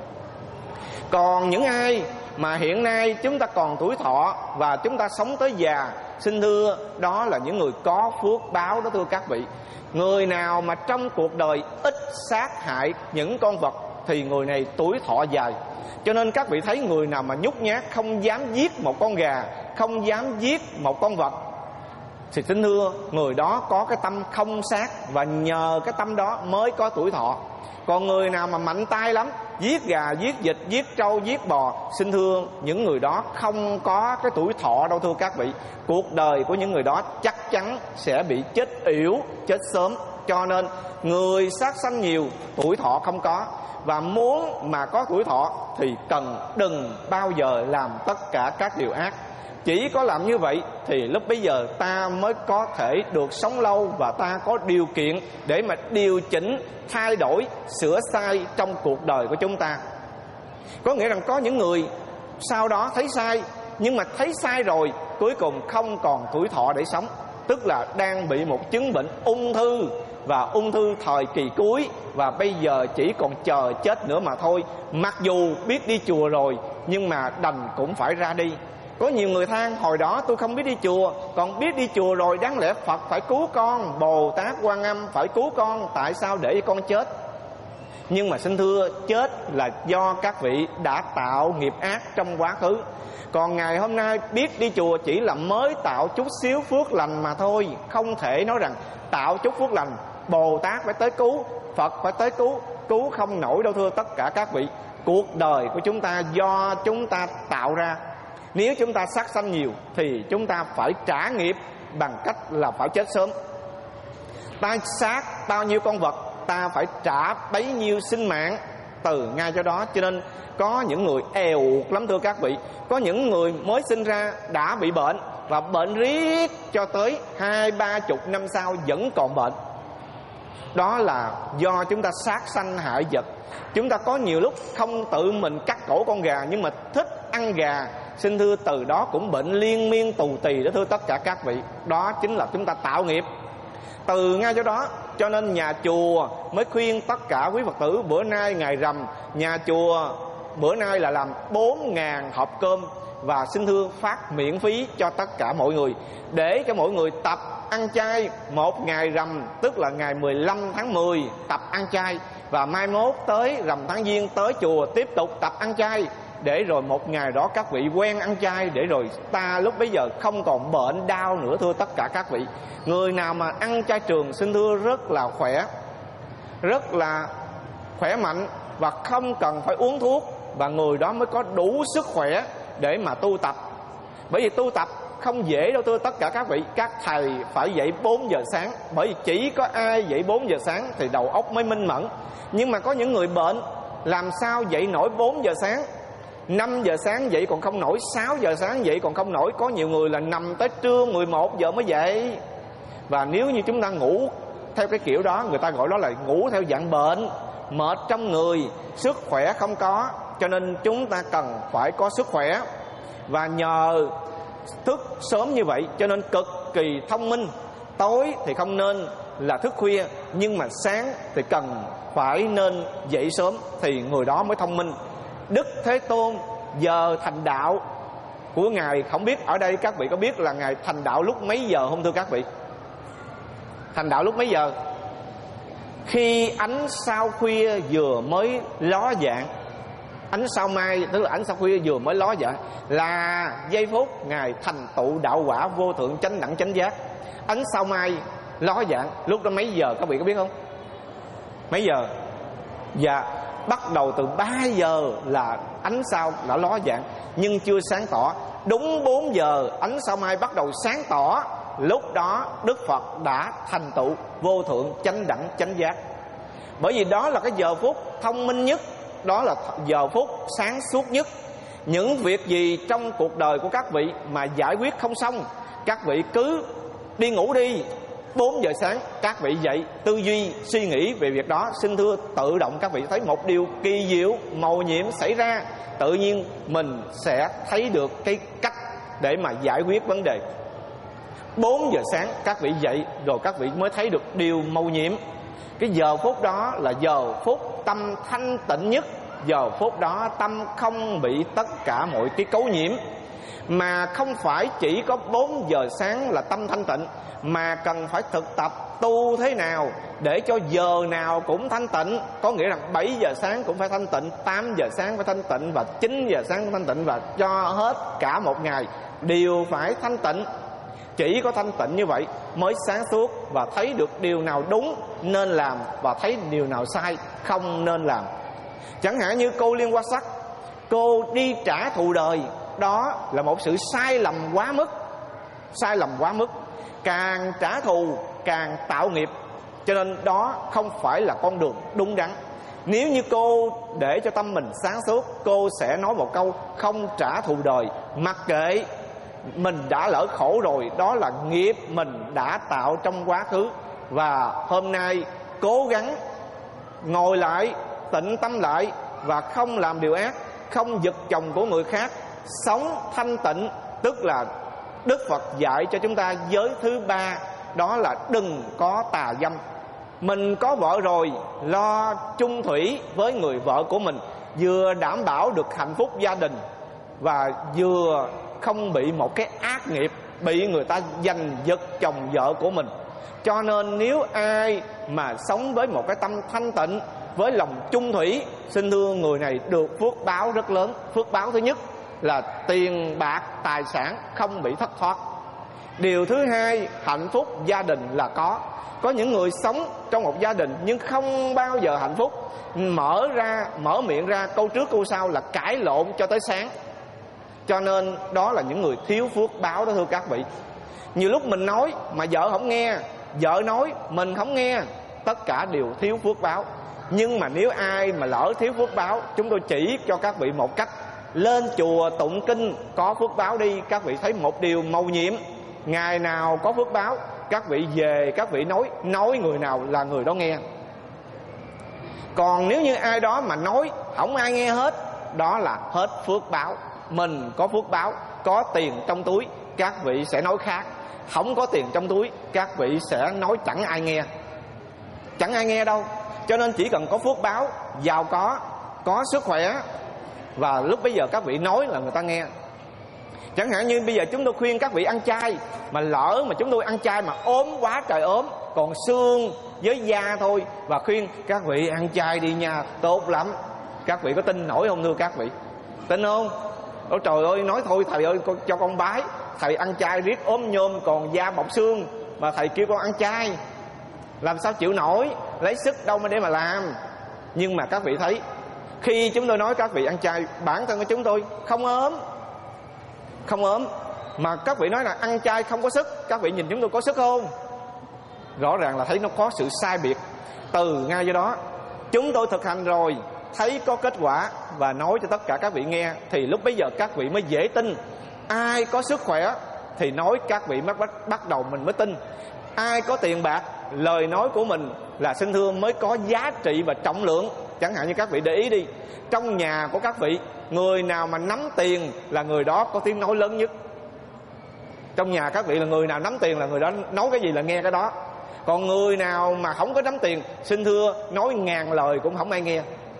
Còn những ai mà hiện nay chúng ta còn tuổi thọ và chúng ta sống tới già, xin thưa đó là những người có phước báo đó thưa các vị. Người nào mà trong cuộc đời ít sát hại những con vật thì người này tuổi thọ dài. Cho nên các vị thấy người nào mà nhút nhát, không dám giết một con gà, không dám giết một con vật, thì xin thưa người đó có cái tâm không sát, và nhờ cái tâm đó mới có tuổi thọ. Còn người nào mà mạnh tay lắm, giết gà, giết vịt, giết trâu, giết bò, xin thưa những người đó không có cái tuổi thọ đâu thưa các vị. Cuộc đời của những người đó chắc chắn sẽ bị chết yểu, chết sớm. Cho nên người sát sanh nhiều, tuổi thọ không có. Và muốn mà có tuổi thọ thì cần đừng bao giờ làm tất cả các điều ác. Chỉ có làm như vậy thì lúc bấy giờ ta mới có thể được sống lâu, và ta có điều kiện để mà điều chỉnh, thay đổi, sửa sai trong cuộc đời của chúng ta. Có nghĩa rằng có những người sau đó thấy sai, nhưng mà thấy sai rồi cuối cùng không còn tuổi thọ để sống, tức là đang bị một chứng bệnh ung thư, và ung thư thời kỳ cuối, và bây giờ chỉ còn chờ chết nữa mà thôi. Mặc dù biết đi chùa rồi nhưng mà đành cũng phải ra đi. Có nhiều người than hồi đó tôi không biết đi chùa, còn biết đi chùa rồi đáng lẽ Phật phải cứu con, Bồ Tát Quan Âm phải cứu con, tại sao để con chết? Nhưng mà xin thưa, chết là do các vị đã tạo nghiệp ác trong quá khứ. Còn ngày hôm nay biết đi chùa chỉ là mới tạo chút xíu phước lành mà thôi. Không thể nói rằng tạo chút phước lành Bồ Tát phải tới cứu, Phật phải tới cứu, cứu không nổi đâu thưa tất cả các vị. Cuộc đời của chúng ta do chúng ta tạo ra. Nếu chúng ta sát sanh nhiều thì chúng ta phải trả nghiệp bằng cách là phải chết sớm. Ta sát bao nhiêu con vật, ta phải trả bấy nhiêu sinh mạng từ ngay cho đó. Cho nên có những người èo uột lắm thưa các vị. Có những người mới sinh ra đã bị bệnh, và bệnh riết cho tới 20-30 năm sau vẫn còn bệnh. Đó là do chúng ta sát sanh hại vật. Chúng ta có nhiều lúc không tự mình cắt cổ con gà, nhưng mà thích ăn gà, xin thưa từ đó cũng bệnh liên miên tù tì đó thưa tất cả các vị. Đó chính là chúng ta tạo nghiệp từ ngay chỗ đó. Cho nên nhà chùa mới khuyên tất cả quý Phật tử, bữa nay ngày rằm, nhà chùa bữa nay là làm 4.000 hộp cơm, và xin thưa phát miễn phí cho tất cả mọi người, để cho mọi người tập ăn chay một ngày rằm, tức là ngày 15 tháng 10 tập ăn chay, và mai mốt tới rằm tháng Giêng tới chùa tiếp tục tập ăn chay, để rồi một ngày đó các vị quen ăn chay, để rồi ta lúc bấy giờ không còn bệnh đau nữa thưa tất cả các vị. Người nào mà ăn chay trường xin thưa rất là khỏe, rất là khỏe mạnh, và không cần phải uống thuốc, và người đó mới có đủ sức khỏe để mà tu tập. Bởi vì tu tập không dễ đâu thưa tất cả các vị. Các thầy phải dậy 4 giờ sáng, bởi vì chỉ có ai dậy 4 giờ sáng thì đầu óc mới minh mẫn. Nhưng mà có những người bệnh làm sao dậy nổi 4 giờ sáng, 5 giờ sáng dậy còn không nổi, 6 giờ sáng dậy còn không nổi. Có nhiều người là nằm tới trưa 11 giờ mới dậy. Và nếu như chúng ta ngủ theo cái kiểu đó, người ta gọi đó là ngủ theo dạng bệnh, mệt trong người, sức khỏe không có. Cho nên chúng ta cần phải có sức khỏe, và nhờ thức sớm như vậy cho nên cực kỳ thông minh. Tối thì không nên là thức khuya, nhưng mà sáng thì cần phải nên dậy sớm thì người đó mới thông minh. Đức Thế Tôn giờ thành đạo của Ngài, không biết ở đây các vị có biết là Ngài thành đạo lúc mấy giờ không thưa các vị? Thành đạo lúc mấy giờ? Khi ánh sao khuya vừa mới ló dạng. Ánh sao mai tức là ánh sao khuya vừa mới ló dạng là giây phút Ngài thành tựu đạo quả vô thượng chánh đẳng chánh giác. Ánh sao mai ló dạng lúc đó mấy giờ các vị có biết không? Mấy giờ? Dạ, bắt đầu từ 3 giờ là ánh sao đã ló dạng, nhưng chưa sáng tỏ. Đúng 4 giờ ánh sao mai bắt đầu sáng tỏ, lúc đó Đức Phật đã thành tựu vô thượng chánh đẳng chánh giác. Bởi vì đó là cái giờ phút thông minh nhất, đó là giờ phút sáng suốt nhất. Những việc gì trong cuộc đời của các vị mà giải quyết không xong, các vị cứ đi ngủ đi. 4 giờ sáng các vị dậy tư duy suy nghĩ về việc đó, xin thưa tự động các vị thấy một điều kỳ diệu mầu nhiệm xảy ra. Tự nhiên mình sẽ thấy được cái cách để mà giải quyết vấn đề. 4 giờ sáng các vị dậy rồi các vị mới thấy được điều mầu nhiệm. Cái giờ phút đó là giờ phút tâm thanh tịnh nhất. Giờ phút đó tâm không bị tất cả mọi cái cấu nhiễm. Mà không phải chỉ có 4 giờ sáng là tâm thanh tịnh, mà cần phải thực tập tu thế nào để cho giờ nào cũng thanh tịnh. Có nghĩa rằng 7 giờ sáng cũng phải thanh tịnh, 8 giờ sáng phải thanh tịnh, và 9 giờ sáng phải thanh tịnh, và cho hết cả một ngày đều phải thanh tịnh. Chỉ có thanh tịnh như vậy mới sáng suốt và thấy được điều nào đúng nên làm và thấy điều nào sai không nên làm. Chẳng hạn như cô Liên Hoa Sắc, cô đi trả thù đời, đó là một sự sai lầm quá mức. Sai lầm quá mức, càng trả thù càng tạo nghiệp, cho nên đó không phải là con đường đúng đắn. Nếu như cô để cho tâm mình sáng suốt, cô sẽ nói một câu không trả thù đời, mặc kệ mình đã lỡ khổ rồi, đó là nghiệp mình đã tạo trong quá khứ. Và hôm nay cố gắng ngồi lại, tịnh tâm lại và không làm điều ác, không giật chồng của người khác, sống thanh tịnh. Tức là Đức Phật dạy cho chúng ta giới thứ ba, đó là đừng có tà dâm. Mình có vợ rồi, lo chung thủy với người vợ của mình, vừa đảm bảo được hạnh phúc gia đình và vừa không bị một cái ác nghiệp, bị người ta giành giật chồng vợ của mình. Cho nên nếu ai mà sống với một cái tâm thanh tịnh, với lòng chung thủy, xin thưa người này được phước báo rất lớn. Phước báo thứ nhất là tiền bạc tài sản không bị thất thoát. Điều thứ hai, hạnh phúc gia đình là có những người sống trong một gia đình nhưng không bao giờ hạnh phúc, mở miệng ra câu trước câu sau là cãi lộn cho tới sáng. Cho nên đó là những người thiếu phước báo đó thưa các vị. Nhiều lúc mình nói mà vợ không nghe, vợ nói mình không nghe, tất cả đều thiếu phước báo. Nhưng mà nếu ai mà lỡ thiếu phước báo, chúng tôi chỉ cho các vị một cách: lên chùa tụng kinh có phước báo đi. Các vị thấy một điều mầu nhiệm, ngày nào có phước báo, các vị về các vị nói người nào là người đó nghe. Còn nếu như ai đó mà nói không ai nghe hết, đó là hết phước báo. Mình có phước báo, có tiền trong túi, các vị sẽ nói khác. Không có tiền trong túi, các vị sẽ nói chẳng ai nghe. Chẳng ai nghe đâu. Cho nên chỉ cần có phước báo, giàu có sức khỏe, và lúc bây giờ các vị nói là người ta nghe. Chẳng hạn như bây giờ chúng tôi khuyên các vị ăn chay, mà lỡ mà chúng tôi ăn chay mà ốm quá trời ốm, còn xương với da thôi, và khuyên các vị ăn chay đi nha, tốt lắm. Các vị có tin nổi không thưa các vị? Tin không? Ôi trời ơi, nói thôi thầy ơi cho con bái. Thầy ăn chay riết ốm nhôm còn da bọc xương, mà thầy kêu con ăn chay, làm sao chịu nổi, lấy sức đâu mà để mà làm. Nhưng mà các vị thấy, khi chúng tôi nói các vị ăn chay, bản thân của chúng tôi không ốm. Mà các vị nói là ăn chay không có sức, các vị nhìn chúng tôi có sức không? Rõ ràng là thấy nó có sự sai biệt. Từ ngay do đó chúng tôi thực hành rồi, thấy có kết quả và nói cho tất cả các vị nghe, thì lúc bấy giờ các vị mới dễ tin. Ai có sức khỏe thì nói các vị bắt đầu mình mới tin. Ai có tiền bạc, lời nói của mình là xin thưa mới có giá trị và trọng lượng. Chẳng hạn như các vị để ý đi, trong nhà của các vị, người nào mà nắm tiền là người đó có tiếng nói lớn nhất. Trong nhà các vị là người nào nắm tiền là người đó nói cái gì là nghe cái đó. Còn người nào mà không có nắm tiền, xin thưa nói ngàn lời cũng không ai nghe.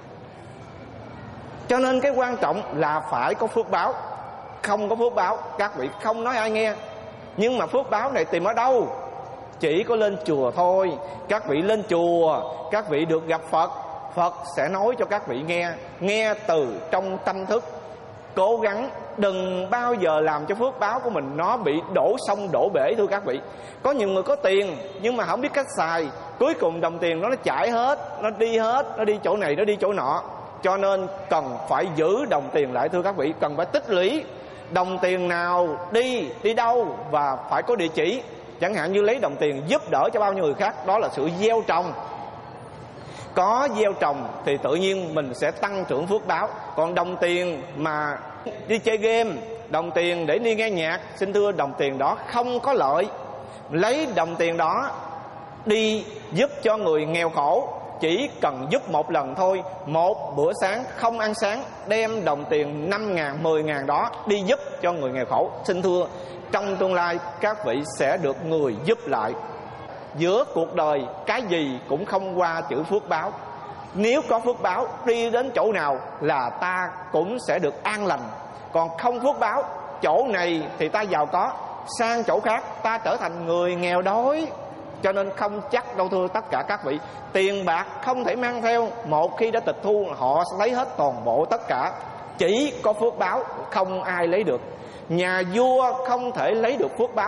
Cho nên cái quan trọng là phải có phước báo. Không có phước báo, các vị không nói ai nghe. Nhưng mà phước báo này tìm ở đâu? Chỉ có lên chùa thôi. Các vị lên chùa, các vị được gặp Phật, Phật sẽ nói cho các vị nghe từ trong tâm thức. Cố gắng đừng bao giờ làm cho phước báo của mình nó bị đổ sông đổ bể thưa các vị. Có nhiều người có tiền nhưng mà không biết cách xài, cuối cùng đồng tiền nó chảy hết, nó đi chỗ này, nó đi chỗ nọ. Cho nên cần phải giữ đồng tiền lại thưa các vị, cần phải tích lũy. Đồng tiền nào đi đâu và phải có địa chỉ. Chẳng hạn như lấy đồng tiền giúp đỡ cho bao nhiêu người khác, đó là sự gieo trồng. Có gieo trồng thì tự nhiên mình sẽ tăng trưởng phước báo. Còn đồng tiền mà đi chơi game, đồng tiền để đi nghe nhạc, xin thưa đồng tiền đó không có lợi. Lấy đồng tiền đó đi giúp cho người nghèo khổ, chỉ cần giúp một lần thôi. Một bữa sáng không ăn sáng, đem đồng tiền 5.000, 10.000 đó đi giúp cho người nghèo khổ, xin thưa trong tương lai các vị sẽ được người giúp lại. Giữa cuộc đời cái gì cũng không qua chữ phước báo. Nếu có phước báo, đi đến chỗ nào là ta cũng sẽ được an lành. Còn không phước báo, chỗ này thì ta giàu có, sang chỗ khác ta trở thành người nghèo đói. Cho nên không chắc đâu thưa tất cả các vị. Tiền bạc không thể mang theo, một khi đã tịch thu họ sẽ lấy hết toàn bộ tất cả. Chỉ có phước báo không ai lấy được. Nhà vua không thể lấy được phước báo,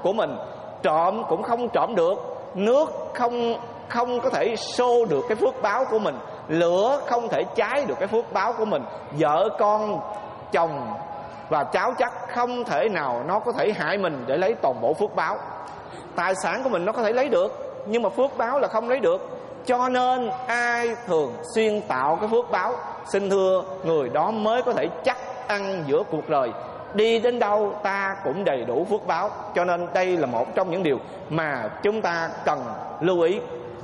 của mình. Trộm cũng không trộm được, nước không có thể xô được cái phước báo của mình, lửa không thể cháy được cái phước báo của mình, vợ con chồng và cháu chắc không thể nào nó có thể hại mình để lấy toàn bộ phước báo. Tài sản của mình nó có thể lấy được, nhưng mà phước báo là không lấy được. Cho nên ai thường xuyên tạo cái phước báo, xin thưa người đó mới có thể chắc ăn giữa cuộc đời. Đi đến đâu ta cũng đầy đủ phước báo. Cho nên đây là một trong những điều mà chúng ta cần lưu ý.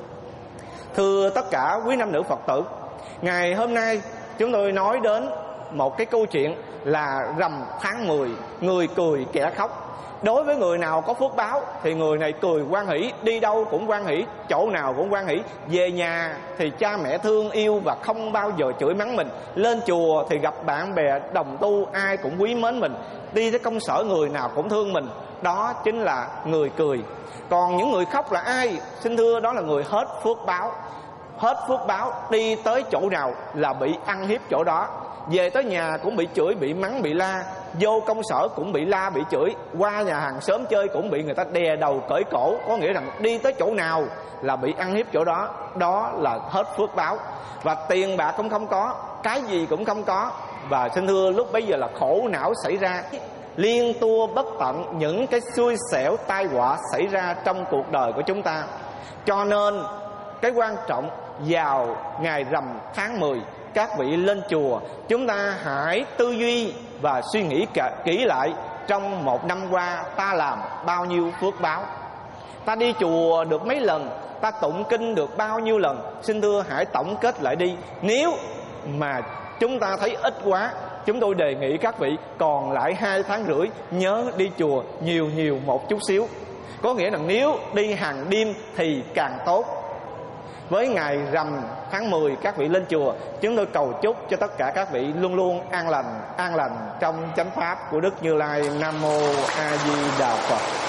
Thưa tất cả quý nam nữ Phật tử, ngày hôm nay chúng tôi nói đến một cái câu chuyện là rằm tháng 10, người cười kẻ khóc. Đối với người nào có phước báo thì người này cười hoan hỷ, đi đâu cũng hoan hỷ, chỗ nào cũng hoan hỷ. Về nhà thì cha mẹ thương yêu và không bao giờ chửi mắng mình. Lên chùa thì gặp bạn bè đồng tu, ai cũng quý mến mình. Đi tới công sở người nào cũng thương mình. Đó chính là người cười. Còn những người khóc là ai? Xin thưa, đó là người hết phước báo. Hết phước báo, đi tới chỗ nào là bị ăn hiếp chỗ đó. Về tới nhà cũng bị chửi, bị mắng, bị la. Vô công sở cũng bị la, bị chửi. Qua nhà hàng xóm chơi cũng bị người ta đè đầu cởi cổ. Có nghĩa rằng đi tới chỗ nào là bị ăn hiếp chỗ đó. Đó là hết phước báo. Và tiền bạc cũng không có, cái gì cũng không có. Và xin thưa, lúc bấy giờ là khổ não xảy ra, liên tua bất tận những cái xui xẻo tai họa xảy ra trong cuộc đời của chúng ta. Cho nên cái quan trọng vào ngày rằm tháng 10, các vị lên chùa, chúng ta hãy tư duy và suy nghĩ kỹ lại trong một năm qua ta làm bao nhiêu phước báo. Ta đi chùa được mấy lần, ta tụng kinh được bao nhiêu lần. Xin thưa, hãy tổng kết lại đi. Nếu mà chúng ta thấy ít quá, chúng tôi đề nghị các vị còn lại 2 tháng rưỡi nhớ đi chùa nhiều một chút xíu. Có nghĩa là nếu đi hàng đêm thì càng tốt. Với ngày rằm tháng 10 các vị lên chùa, chúng tôi cầu chúc cho tất cả các vị luôn luôn an lành trong chánh pháp của Đức Như Lai. Nam mô A Di Đà Phật.